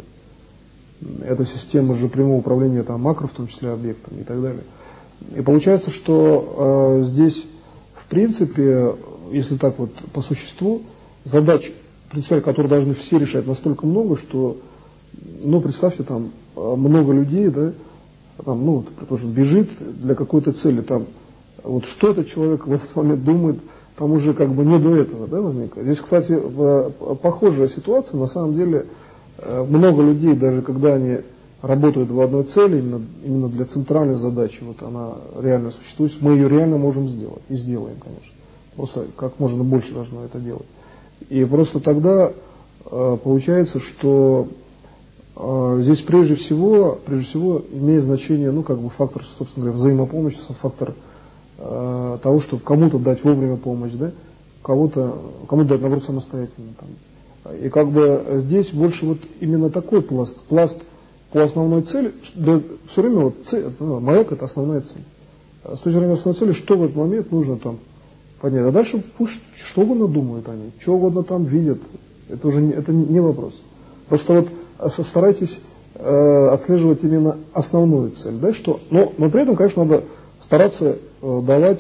Это система же прямого управления там, макро, в том числе объектами и так далее. И получается, что э, здесь, в принципе, если так вот по существу, задач, принципиально, которые должны все решать, настолько много, что, ну, представьте, там много людей, да, там, ну, предположим, бежит для какой-то цели, там, вот что этот человек в этот момент думает, там уже как бы не до этого, да, возникает. Здесь, кстати, похожая ситуация, на самом деле, много людей, даже когда они работают в одной цели, именно, именно для центральной задачи, вот она реально существует, мы ее реально можем сделать, и сделаем, конечно. Просто как можно больше должно это делать. И просто тогда э, получается, что э, здесь прежде всего, прежде всего имеет значение, ну, как бы фактор, собственно говоря, взаимопомощи, фактор э, того, чтобы кому-то дать вовремя помощь, да, кого-то, кому-то дать, наоборот, самостоятельно. Там. И как бы здесь больше вот именно такой пласт, пласт по основной цели, да, все время вот цель, ну, маяк — это основная цель. С точки зрения основной цели, что в этот момент нужно там понять. А дальше пусть что угодно думают они, что угодно там видят. Это уже не, это не вопрос. Просто вот старайтесь э, отслеживать именно основную цель. Да, что, но, но при этом, конечно, надо стараться э, давать,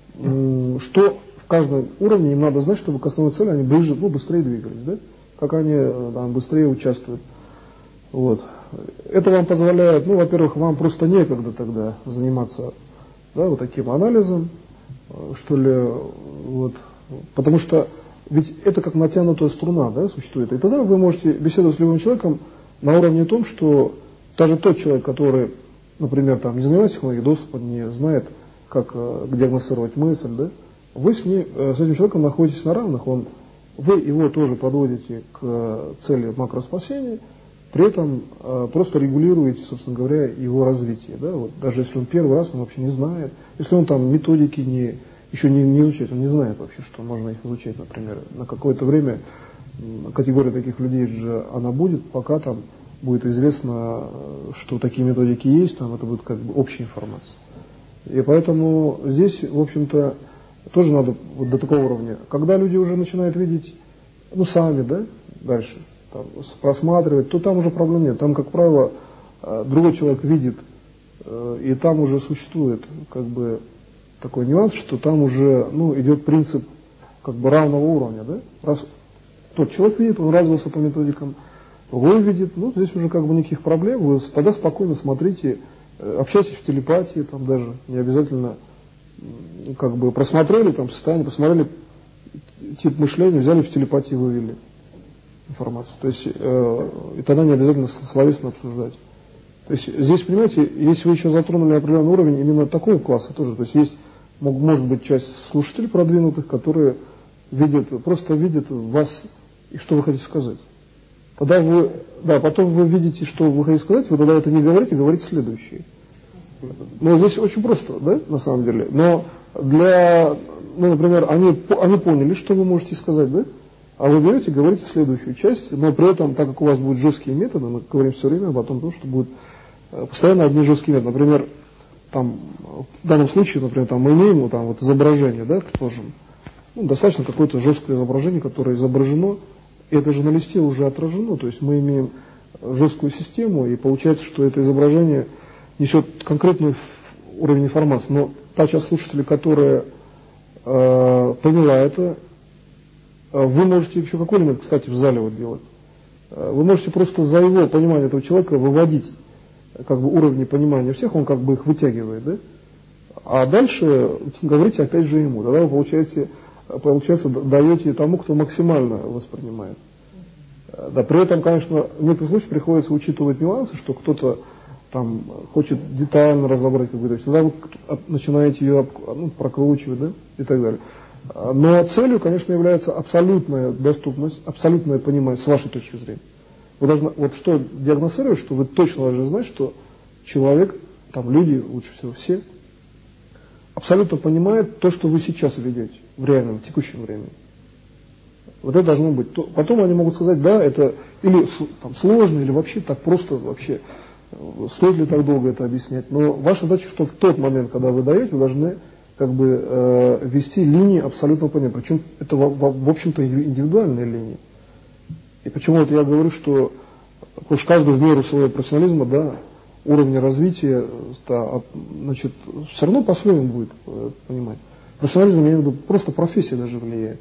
э, что в каждом уровне им надо знать, чтобы к основной цели они ближе, ну, быстрее двигались. Да? Как они э, там, быстрее участвуют. Вот. Это вам позволяет, ну, во-первых, вам просто некогда тогда заниматься, да, вот таким анализом, что ли, вот, потому что ведь это как натянутая струна, да, существует. И тогда вы можете беседовать с любым человеком на уровне том, что даже тот человек, который, например, там, не занимается технологией доступа, не знает, как э, диагностировать мысль, да, вы с, ней, э, с этим человеком находитесь на равных, он, вы его тоже подводите к э, цели макроспасения, при этом э, просто регулируете, собственно говоря, его развитие. Да? Вот, даже если он первый раз, он вообще не знает. Если он там методики не, еще не, не изучает, он не знает вообще, что можно их изучать, например. На какое-то время категория таких людей же она будет, пока там будет известно, что такие методики есть, там это будет как бы общая информация. И поэтому здесь, в общем-то, тоже надо вот до такого уровня. Когда люди уже начинают видеть, ну, сами, да, дальше, там, просматривать, то там уже проблем нет. Там, как правило, другой человек видит, и там уже существует как бы такой нюанс, что там уже, ну, идет принцип как бы равного уровня. Да? Раз тот человек видит, он развился по методикам другой видит, ну, здесь уже как бы никаких проблем, вы тогда спокойно смотрите, общайтесь в телепатии, там даже, не обязательно, как бы просмотрели там состояние, посмотрели тип мышления, взяли в телепатии, вывели информацию. То есть, э, и тогда не обязательно словесно обсуждать. То есть, здесь, понимаете, если вы еще затронули определенный уровень именно такого класса тоже, то есть, есть, может быть, часть слушателей продвинутых, которые видят, просто видят вас и что вы хотите сказать. Тогда вы, да, потом вы видите, что вы хотите сказать, вы тогда это не говорите, говорите следующее. Но здесь очень просто, да, на самом деле. Но для, ну, например, они, они поняли, что вы можете сказать, да, а вы берете, говорите следующую часть, но при этом, так как у вас будут жесткие методы, мы говорим все время об том, что будут постоянно одни жесткие методы. Например, там, в данном случае, например, там, мы имеем там, вот, изображение, да, предположим, ну, достаточно какое-то жесткое изображение, которое изображено, и это же на листе уже отражено, то есть мы имеем жесткую систему, и получается, что это изображение несет конкретный уровень информации, но та часть слушателей, которая э, поняла это, э, вы можете еще какой элемент, кстати, в зале вот делать, э, вы можете просто за его понимание этого человека выводить как бы уровни понимания всех, он как бы их вытягивает, да? А дальше говорите опять же ему, тогда вы получаете, получается, даете тому, кто максимально воспринимает. Да, при этом, конечно, в некоторых случаях приходится учитывать нюансы, что кто-то там хочет детально разобрать какую-то вещь, тогда вы начинаете ее, ну, прокручивать, да, и так далее. Но целью, конечно, является абсолютная доступность, абсолютное понимание с вашей точки зрения. Вы должны, вот что диагностировать, что вы точно должны знать, что человек, там люди, лучше всего все, абсолютно понимает то, что вы сейчас ведете в реальном, в текущем времени. Вот это должно быть. Потом они могут сказать, да, это или там, сложно, или вообще так просто, вообще, стоит ли так долго это объяснять. Но ваша задача, что в тот момент, когда вы даете, вы должны как бы э, вести линии абсолютного понимания. Причем это, в, в, в общем-то, индивидуальные линии. И почему вот я говорю, что уж каждый в меру своего профессионализма, да, уровня развития, да, значит, все равно по-своему будет э, понимать. Профессионализм, я имею в виду, просто профессия даже влияет.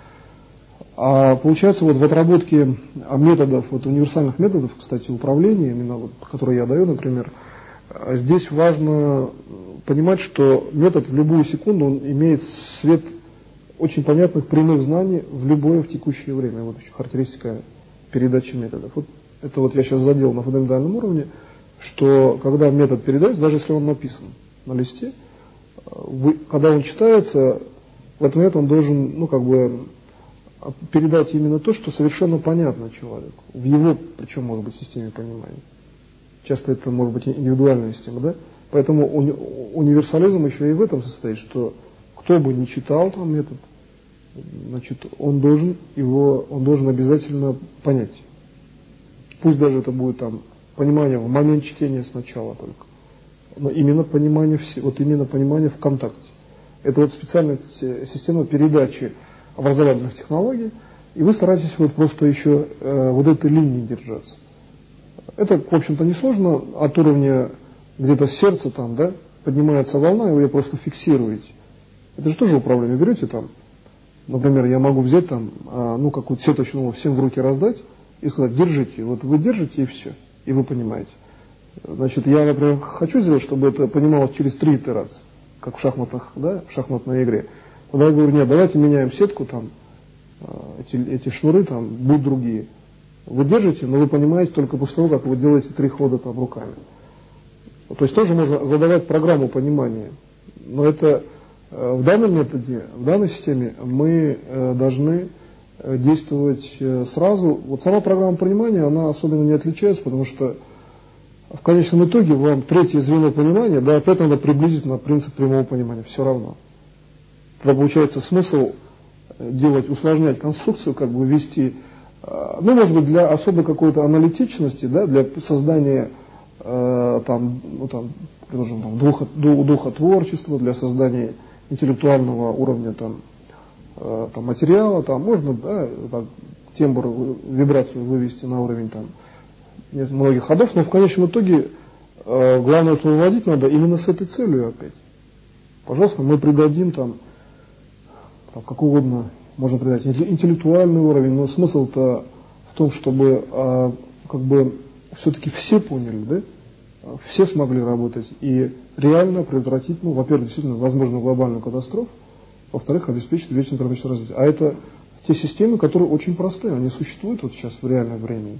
А получается, вот в отработке методов, вот универсальных методов, кстати, управления, именно вот, которые я даю, например, здесь важно понимать, что метод в любую секунду он имеет свет очень понятных прямых знаний в любое в текущее время. Вот еще характеристика передачи методов. Вот это вот я сейчас задел на фундаментальном уровне, что когда метод передается, даже если он написан на листе, вы, когда он читается, в этот момент он должен, ну, как бы, передать именно то, что совершенно понятно человеку, в его, причем, может быть, системе понимания. Часто это может быть индивидуальная система, да? Поэтому уни универсализм еще и в этом состоит, что кто бы ни читал там метод, значит, он должен его, он должен обязательно понять. Пусть даже это будет там понимание в момент чтения сначала только, но именно понимание, вот именно понимание в контакте. Это вот специальная система передачи образовательных технологий, и вы стараетесь вот просто еще э, вот этой линии держаться. Это, в общем-то, несложно, от уровня где-то сердца там, да, поднимается волна, и вы ее просто фиксируете. Это же тоже управление. Берете там, например, я могу взять там, э, ну, какую-то сеточную всем в руки раздать и сказать, держите, вот вы держите и все, и вы понимаете. Значит, я, например, хочу сделать, чтобы это понималось через три итерации, как в шахматах, да, в шахматной игре. Когда я говорю, нет, давайте меняем сетку, там, эти, эти шнуры там будут другие. Вы держите, но вы понимаете только после того, как вы делаете три хода там руками. То есть тоже можно задавать программу понимания. Но это э, в данном методе, в данной системе мы э, должны э, действовать э, сразу. Вот сама программа понимания, она особенно не отличается, потому что в конечном итоге вам третье звено понимания, да, опять надо приблизить на принцип прямого понимания, все равно. Тогда получается смысл делать, усложнять конструкцию, как бы ввести, ну, может быть, для особой какой-то аналитичности, да, для создания э, там, ну, там, скажем, там, духа, духотворчества, для создания интеллектуального уровня там, э, там, материала, там, можно, да, так, тембр, вибрацию вывести на уровень там, многих ходов, но в конечном итоге э, главное, что выводить надо именно с этой целью опять. Пожалуйста, мы придадим там, там как угодно можно придать интеллектуальный уровень, но смысл-то в том, чтобы э, как бы все-таки все поняли, да, все смогли работать и реально предотвратить, ну, во-первых, действительно, возможную глобальную катастрофу, во-вторых, обеспечить вечное экономическое развитие. А это те системы, которые очень простые, они существуют вот сейчас в реальном времени.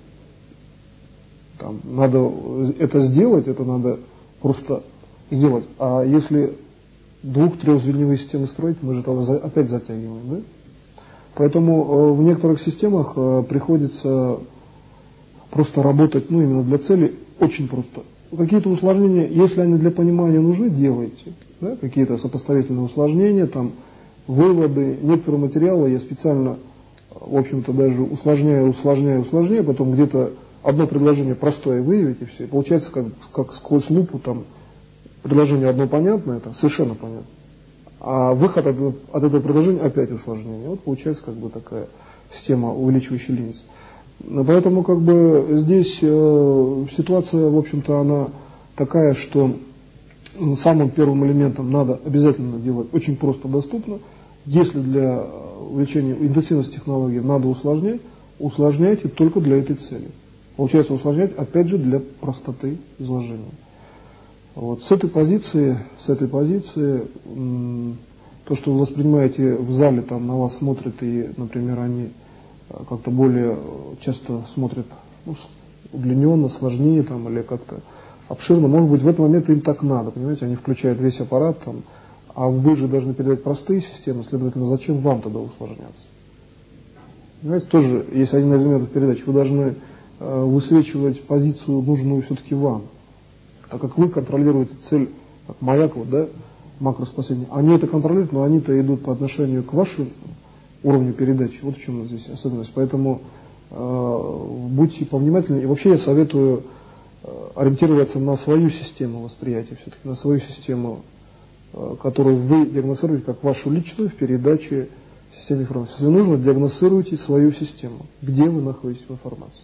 Там надо это сделать, это надо просто сделать. А если двух-трехзвеневые системы строить, мы же тогда опять затягиваем, да? Поэтому в некоторых системах приходится просто работать, ну, именно для цели очень просто. Какие-то усложнения, если они для понимания нужны, делайте. Да? Какие-то сопоставительные усложнения, там, выводы, некоторые материалы я специально, в общем-то, даже усложняю, усложняю, усложняю, потом где-то одно предложение простое выявить и все. И получается, как, как сквозь лупу, там, предложение одно понятное, там, совершенно понятно. А выход от, от этого предложения опять усложнение. Вот получается как бы такая система увеличивающая линз. Поэтому как бы здесь э, ситуация, в общем-то, она такая, что самым первым элементом надо обязательно делать очень просто доступно. Если для увеличения интенсивности технологии надо усложнять, усложняйте только для этой цели. Получается усложнять опять же для простоты изложения. Вот. С этой позиции, с этой позиции, то, что вы воспринимаете в зале, там на вас смотрят и, например, они как-то более часто смотрят, ну, удлиненно, сложнее там, или как-то обширно, может быть, в этот момент им так надо, понимаете, они включают весь аппарат, там, а вы же должны передать простые системы, следовательно, зачем вам тогда усложняться? Понимаете, тоже есть один из элементов передачи, вы должны э, высвечивать позицию, нужную все-таки вам. Так как вы контролируете цель, как маяк, вот, да, макроспособности. Они это контролируют, но они-то идут по отношению к вашему уровню передачи. Вот в чем здесь особенность. Поэтому э, будьте повнимательнее. И вообще я советую э, ориентироваться на свою систему восприятия, все-таки на свою систему, э, которую вы диагностируете как вашу личную в передаче системы информации. Если нужно, диагностируйте свою систему, где вы находитесь в информации.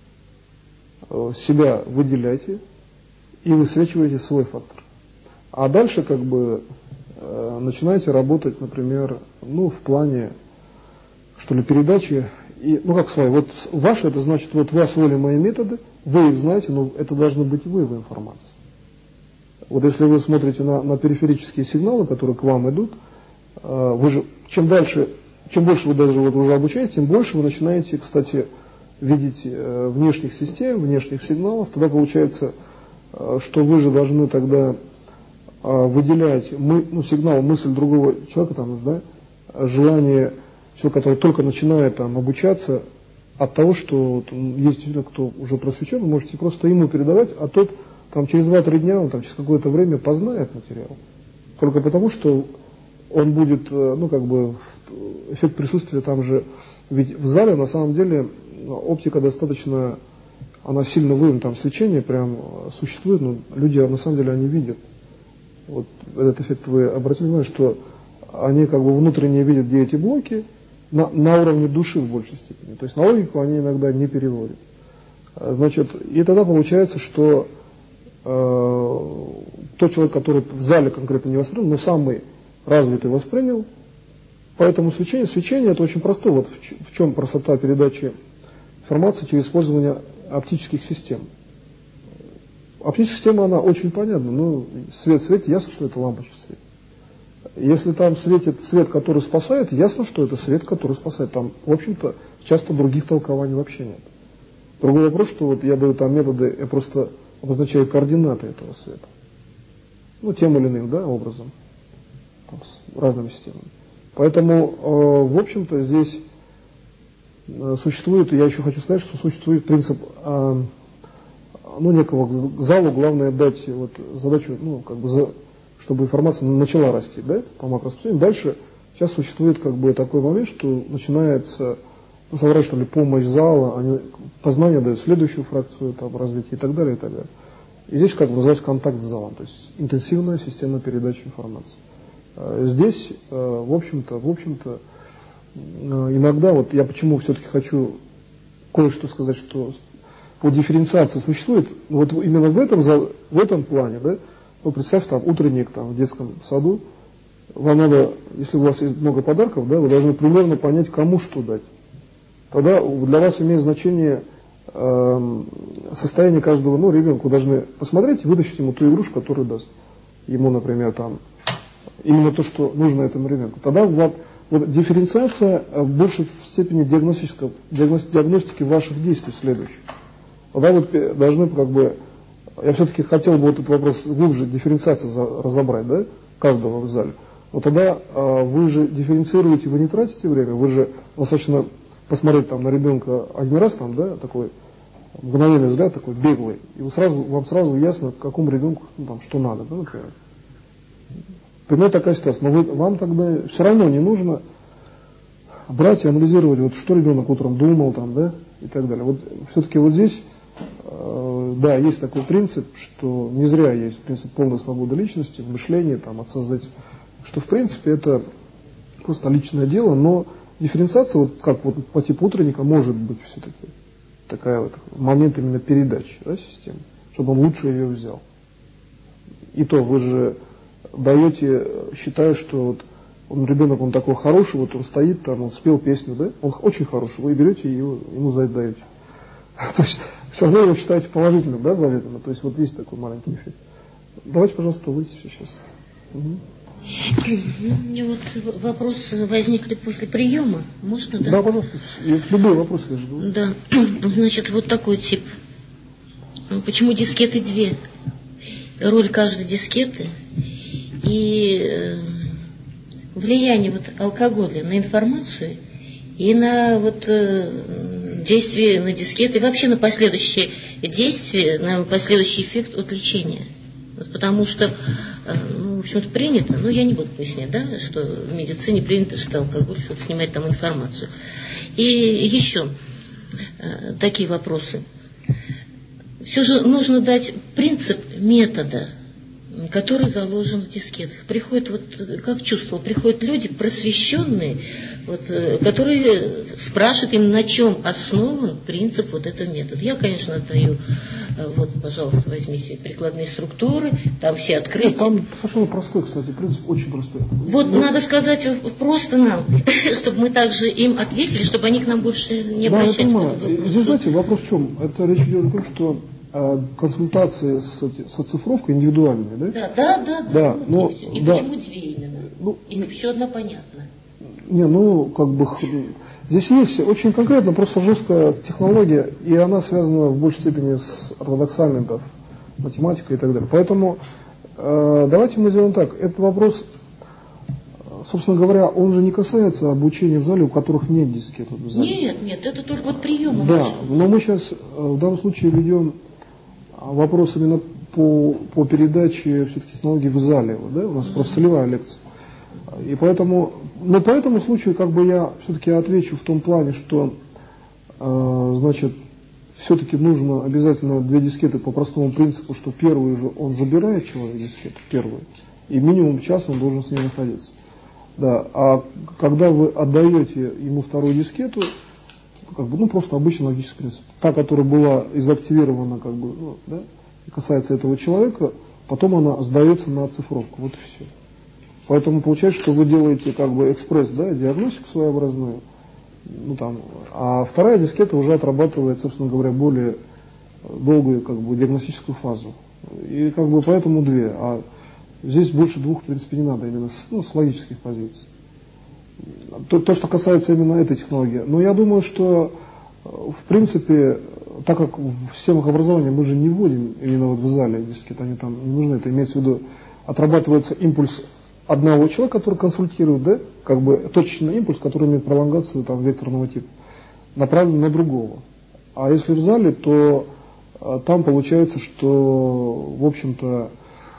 Э, себя выделяйте и высвечиваете свой фактор. А дальше как бы э, начинаете работать, например, ну, в плане, что ли, передачи, и, ну, как свои. Вот ваши, это значит, вот у вас воли мои методы, вы их знаете, но это должны быть вы в информации. Вот если вы смотрите на, на периферические сигналы, которые к вам идут, э, вы же, чем дальше, чем больше вы даже вот уже обучаетесь, тем больше вы начинаете, кстати, видеть э, внешних систем, внешних сигналов, тогда получается, что вы же должны тогда а, выделять мы, ну, сигнал, мысль другого человека, там, да, желание человека, который только начинает там, обучаться, от того, что вот, есть действительно кто уже просвещен, вы можете просто ему передавать, а тот там, через два-три дня, он там, через какое-то время познает материал. Только потому, что он будет, ну, как бы, эффект присутствия там же, ведь в зале на самом деле оптика достаточно, она сильно выявлена, там свечение прям существует, но люди на самом деле они видят. Вот этот эффект вы обратили внимание, что они как бы внутренне видят, где эти блоки, на, на уровне души в большей степени. То есть на логику они иногда не переводят. Значит, и тогда получается, что э, тот человек, который в зале конкретно не воспринял, но самый развитый воспринял, поэтому свечение, свечение это очень простое. Вот в, в чем простота передачи информации через использование оптических систем. Оптическая система, она очень понятна. Ну, свет светит, ясно, что это лампочка светит. Если там светит свет, который спасает, ясно, что это свет, который спасает. Там, в общем-то, часто других толкований вообще нет. Другой вопрос, что вот я даю там методы, я просто обозначаю координаты этого света. Ну, тем или иным, да, образом. Там, с разными системами. Поэтому, э, в общем-то, здесь существует, я еще хочу сказать, что существует принцип, э, ну, некого к залу, главное дать вот задачу, ну, как бы, за, чтобы информация начала расти, да, по макроспособности. Дальше сейчас существует как бы такой момент, что начинается, ну, собрать, что ли, помощь зала, они познание дают следующую фракцию, там, развития и так далее, и так далее. И здесь как бы называется контакт с залом, то есть интенсивная система передачи информации. Здесь, в общем-то, в общем-то, иногда, вот я почему все-таки хочу кое-что сказать, что по дифференциации существует, вот именно в этом, в этом плане, да, вот представь, там, утренник там, в детском саду, вам надо, если у вас есть много подарков, да, вы должны примерно понять, кому что дать. Тогда для вас имеет значение э, состояние каждого, ну, ребенка вы должны посмотреть и вытащить ему ту игрушку, которую даст ему, например, там, именно то, что нужно этому ребенку. Тогда вот, вот дифференциация в большей степени диагностической, диагностики ваших действий следующих. Тогда вы должны как бы, я все-таки хотел бы вот этот вопрос глубже, дифференциации разобрать, да, каждого в зале. Вот тогда а, вы же дифференцируете, вы не тратите время, вы же достаточно посмотреть там на ребенка один раз, там, да, такой мгновенный взгляд, такой беглый, и вы сразу, вам сразу ясно, какому ребенку ну, там, что надо, да, например. Примерно такая ситуация. Но вы, вам тогда все равно не нужно брать и анализировать, вот, что ребенок утром думал, там, да, и так далее. Вот все-таки вот здесь, э, да, есть такой принцип, что не зря есть принцип полной свободы личности в мышлении, там, от создать, что в принципе это просто личное дело, но дифференциация, вот как вот по типу утренника, может быть все-таки такая вот момент именно передачи, да, системы, чтобы он лучше ее взял. И то вы же даете, считая, что вот он, ребенок, он такой хороший, вот он стоит там, он спел песню, да, он очень хороший, вы берете и его, ему за это даете. То есть все равно его считаете положительным, да, заведомо, то есть вот есть такой маленький эффект. Давайте, пожалуйста, выйдите сейчас. Угу. У меня вот вопросы возникли после приема, можно, да? Да, пожалуйста, любые вопросы я жду. Да, значит, вот такой тип. Почему дискеты две? Роль каждой дискеты и э, влияние вот алкоголя на информацию и на вот э, действие на дискеты, и вообще на последующие действия, на последующий эффект от лечения. Вот потому что, э, ну, в общем-то, принято, ну, я не буду пояснять, да, что в медицине принято, что алкоголь что-то снимает там информацию. И еще э, такие вопросы. Все же нужно дать принцип метода, который заложен в дискетах. Приходят, вот, как чувствовал, приходят люди просвещенные, вот, которые спрашивают им, на чем основан принцип вот этого метода. Я, конечно, даю, вот, пожалуйста, возьмите прикладные структуры, там все открытия. Нет, там совершенно простой, кстати, принцип очень простой. Вот ну, надо сказать просто нам, чтобы мы также им ответили, чтобы они к нам больше не обращались. Да, я понимаю. Здесь, знаете, вопрос в чем? Это речь идет о том, что консультации с, с оцифровкой индивидуальные, да? Да, да, да. да, да но, и да. почему две именно? Ну, если еще одна понятна. Не, ну, как бы, здесь есть очень конкретно, просто жесткая технология, и она связана в большей степени с ортодоксальной, да, математикой и так далее. Поэтому э, давайте мы сделаем так. Этот вопрос, собственно говоря, он же не касается обучения в зале, у которых нет дискетов в зале. Нет, нет, это только вот приемы. Да, наши. но мы сейчас в данном случае ведем вопрос именно по, по передаче все-таки технологий в зале, да? У нас mm-hmm. просто целевая лекция. И поэтому, но по этому случаю как бы я все-таки отвечу в том плане, что э, значит, все-таки нужно обязательно две дискеты по простому принципу, что первую же он забирает человек дискету, первую, и минимум час он должен с ней находиться. Да, а когда вы отдаете ему вторую дискету, как бы, ну, просто обычный логический принцип. Та, которая была изактивирована, как бы, ну, да, и касается этого человека, потом она сдается на оцифровку. Вот и все. Поэтому получается, что вы делаете как бы экспресс, да, диагностику своеобразную, ну, там, а вторая дискета уже отрабатывает, собственно говоря, более долгую как бы диагностическую фазу. И как бы поэтому две. А здесь больше двух, в принципе, не надо, именно с, ну, с логических позиций. То, то, что касается именно этой технологии. Но я думаю, что в принципе, так как в системах образования мы же не вводим именно вот в зале дискеты, они там не нужны, это имеется в виду, отрабатывается импульс одного человека, который консультирует, да, как бы точечный импульс, который имеет пролонгацию там векторного типа, направлен на другого. А если в зале, то а, там получается, что в общем-то,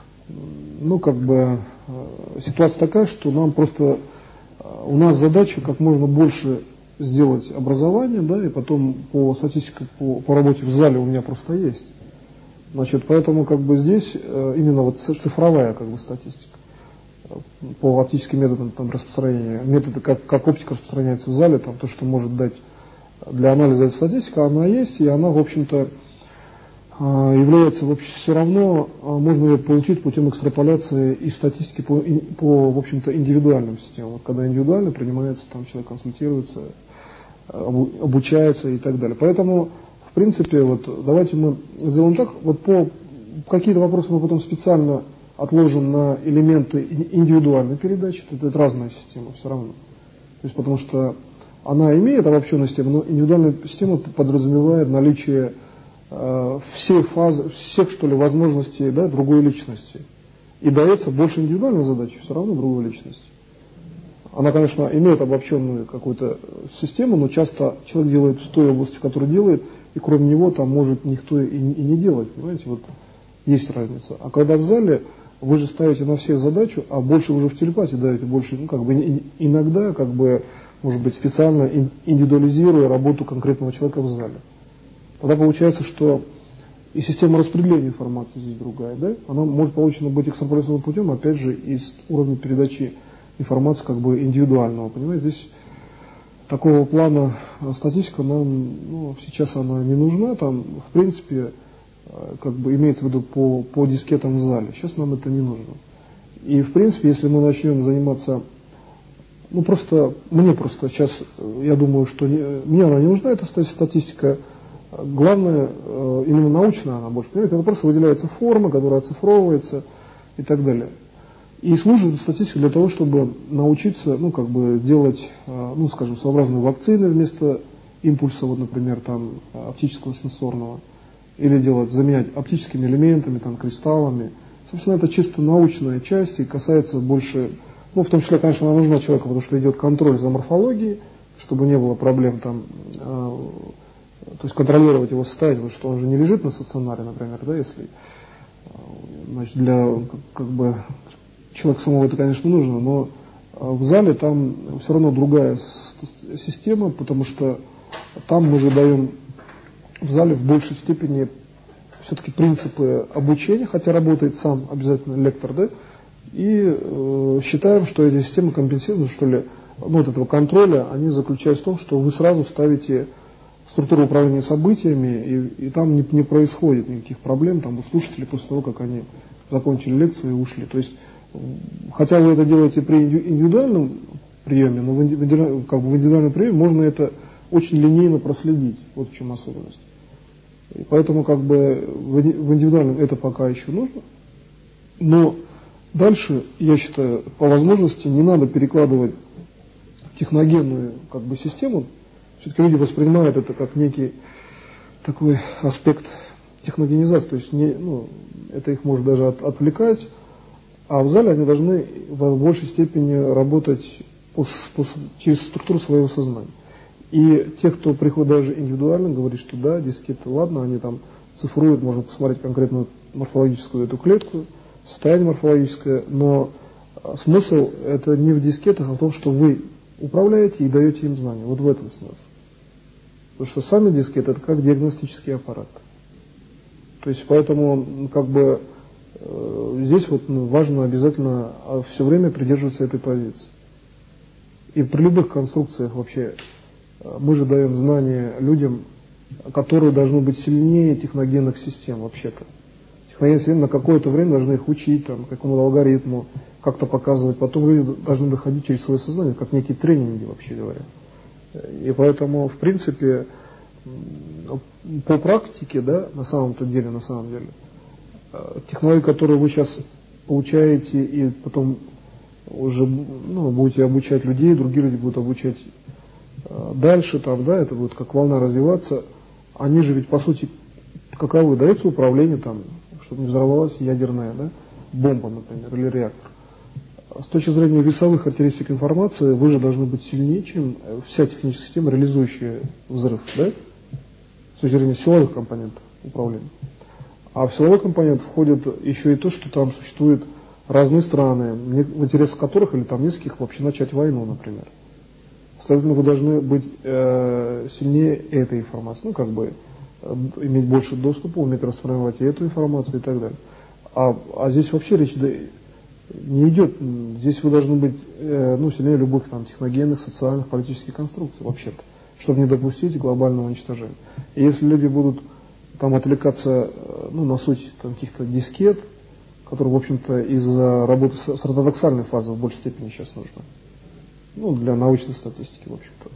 ну как бы а, ситуация такая, что нам просто у нас задача как можно больше сделать образование, да, и потом по статистике, по, по работе в зале у меня просто есть. Значит, поэтому как бы здесь э, именно вот цифровая как бы статистика по оптическим методам там, распространения, методы, как, как оптика распространяется в зале, там, то, что может дать для анализа эта статистика, она есть, и она, в общем-то, является вообще все равно, можно ее получить путем экстраполяции и статистики по, по в общем-то, индивидуальным системам. Вот когда индивидуально принимается, там человек консультируется, обучается и так далее. Поэтому, в принципе, вот давайте мы сделаем так, вот по какие-то вопросы мы потом специально отложим на элементы индивидуальной передачи, это, это разная система все равно. То есть, потому что она имеет обобщенную систему, но индивидуальная система подразумевает наличие э, всей фазы, всех, что ли, возможностей, да, другой личности. И дается больше индивидуальной задачи, все равно другой личности. Она, конечно, имеет обобщенную какую-то систему, но часто человек делает в той области, которую делает, и кроме него там может никто и, и не делать, понимаете, вот есть разница. А когда в зале вы же ставите на всех задачу, а больше вы уже в телепатии даете, больше, ну, как бы иногда, как бы, может быть, специально индивидуализируя работу конкретного человека в зале. Тогда получается, что и система распределения информации здесь другая, да? Она может получена быть экстраполяционным путем, опять же, из уровня передачи информации как бы индивидуального, понимаете? Здесь такого плана статистика нам, ну, сейчас она не нужна, там, в принципе, как бы имеется в виду по, по дискетам в зале. Сейчас нам это не нужно. И, в принципе, если мы начнем заниматься, ну, просто, мне просто сейчас, я думаю, что не, мне она не нужна, эта статистика. Главное, именно научная она больше, понимаете, это просто выделяется форма, которая оцифровывается и так далее. И служит статистика для того, чтобы научиться, ну, как бы делать, ну, скажем, своеобразные вакцины вместо импульса, вот, например, там, оптического сенсорного, или делать, заменять оптическими элементами, там, кристаллами. Собственно, это чисто научная часть и касается больше, ну, в том числе, конечно, она нужна человеку, потому что идет контроль за морфологией, чтобы не было проблем там, э, то есть контролировать его состояние, потому что он же не лежит на стационаре, например, да, если, э, значит, для, как, как бы, человека самого это, конечно, нужно, но в зале там все равно другая система, потому что там мы задаем в зале в большей степени все-таки принципы обучения, хотя работает сам обязательно лектор, да, и э, считаем, что эти системы компенсируют, что ли, ну, вот этого контроля, они заключаются в том, что вы сразу ставите структуру управления событиями, и, и там не, не происходит никаких проблем, там у слушателей после того, как они закончили лекцию и ушли. То есть, хотя вы это делаете при индивидуальном приеме, но в индивидуальном, как бы в индивидуальном приеме можно это очень линейно проследить, вот в чем особенность. И поэтому как бы в индивидуальном это пока еще нужно, но дальше, я считаю, по возможности не надо перекладывать техногенную как бы систему. Все-таки люди воспринимают это как некий такой аспект техногенизации, то есть не, ну, это их может даже от, отвлекать, а в зале они должны в большей степени работать по, по, через структуру своего сознания. И те, кто приходит даже индивидуально, говорит, что да, дискеты, ладно, они там цифруют, можно посмотреть конкретную морфологическую эту клетку, состояние морфологическое, но смысл это не в дискетах, а в том, что вы управляете и даете им знания. Вот в этом смысл. Потому что сами дискеты это как диагностический аппарат. То есть поэтому как бы э, здесь вот ну, важно обязательно все время придерживаться этой позиции. И при любых конструкциях вообще мы же даем знания людям, которые должны быть сильнее техногенных систем вообще-то. Техногенные системы на какое-то время должны их учить, там, какому алгоритму, как-то показывать. Потом люди должны доходить через свое сознание, как некие тренинги, вообще говоря. И поэтому, в принципе, по практике, да, на самом-то деле, на самом деле, технологии, которые вы сейчас получаете и потом уже ну, будете обучать людей, другие люди будут обучать дальше, там, да, это будет как волна развиваться, они же ведь по сути каковы, дается управление там, чтобы не взорвалась ядерная, да, бомба, например, или реактор. С точки зрения весовых характеристик информации, вы же должны быть сильнее, чем вся техническая система, реализующая взрыв, да, с точки зрения силовых компонентов управления. А в силовой компонент входит еще и то, что там существуют разные страны, в интересах которых или там нескольких вообще начать войну, например. Следовательно, вы должны быть э, сильнее этой информации, ну, как бы, э, иметь больше доступа, уметь расформировать и эту информацию и так далее. А, а здесь вообще речь да, не идет, здесь вы должны быть, э, ну, сильнее любых там техногенных, социальных, политических конструкций, вообще-то, чтобы не допустить глобального уничтожения. И если люди будут там отвлекаться, э, ну, на суть там, каких-то дискет, которые, в общем-то, из-за работы с, с ортодоксальной фазой в большей степени сейчас нужны, ну, для научной статистики, в общем-то,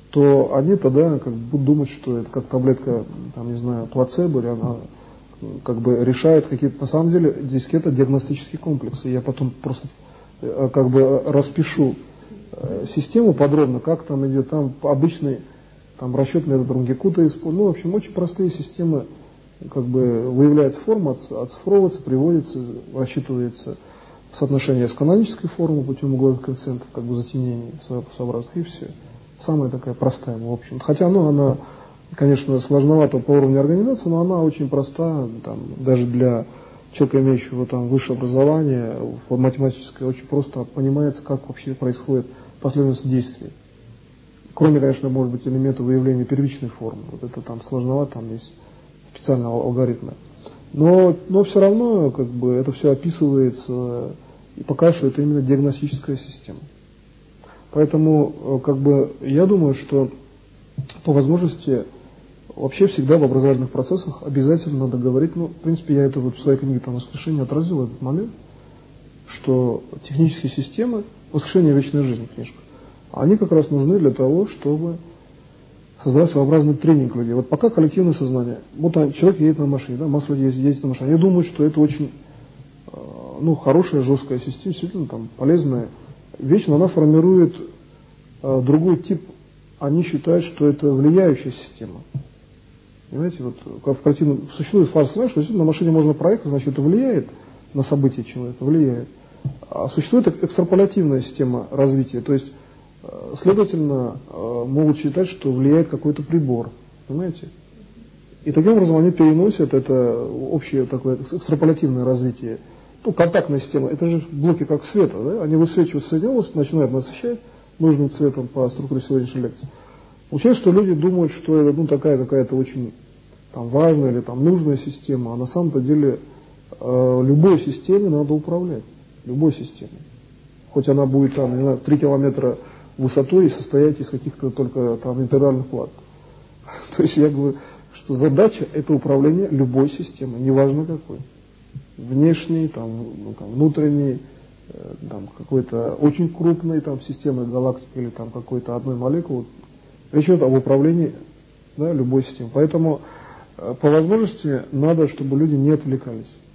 то они тогда как бы будут думать, что это как таблетка, там, не знаю, плацебо, или она как бы решает какие-то... На самом деле дискета — диагностический комплекс. И я потом просто как бы распишу систему подробно, как там идет, там обычный там, расчет методом Гекута используется. Ну, в общем, очень простые системы, как бы выявляется форма, оцифровывается, приводится, рассчитывается соотношение с канонической формой путем угловых коэффициентов, как бы затемнений сообразных, и все. Самая такая простая, в общем. Хотя, ну, она, конечно, сложновата по уровню организации, но она очень проста, там, даже для человека, имеющего там высшее образование, математическое, очень просто понимается, как вообще происходит последовательность действий. Кроме, конечно, может быть, элемента выявления первичной формы. Вот это там сложновато, там есть специальные алгоритмы. Но, но все равно, как бы, это все описывается, и пока что это именно диагностическая система. Поэтому, как бы, я думаю, что по возможности вообще всегда в образовательных процессах обязательно надо говорить, ну, в принципе, я это вот в своей книге там «Воскрешение» отразил этот момент, что технические системы, «Воскрешение вечной жизни» книжка, они как раз нужны для того, чтобы создавать своеобразный тренинг людей. Вот пока коллективное сознание. Вот человек едет на машине, да, масса людей ездит на машине. Они думают, что это очень ну, хорошая, жесткая система, действительно там, полезная вещь, но она формирует э, другой тип. Они считают, что это влияющая система. Понимаете, вот как в картине существует фаза сознания, что действительно на машине можно проехать, значит, это влияет на события человека, влияет. А существует экстраполятивная система развития, то есть следовательно, могут считать, что влияет какой-то прибор. Понимаете? И таким образом они переносят это общее такое экстраполятивное развитие. Ну, контактная система, это же блоки как света, да? Они высвечивают среднюю область, начинают насыщать нужным цветом по структуре сегодняшней лекции. Получается, что люди думают, что это ну, такая какая-то очень там, важная или там, нужная система, а на самом-то деле э, любой системе надо управлять. Любой системой. Хоть она будет там, не знаю, три километра высотой и состоять из каких-то только там интегральных плат. То есть я говорю, что задача — это управление любой системой, неважно какой. Внешней, там, ну, там, внутренней, э, там, какой-то очень крупной там, системой галактики или там, какой-то одной молекулы. Речь идет об управлении да, любой системой. Поэтому э, по возможности надо, чтобы люди не отвлекались.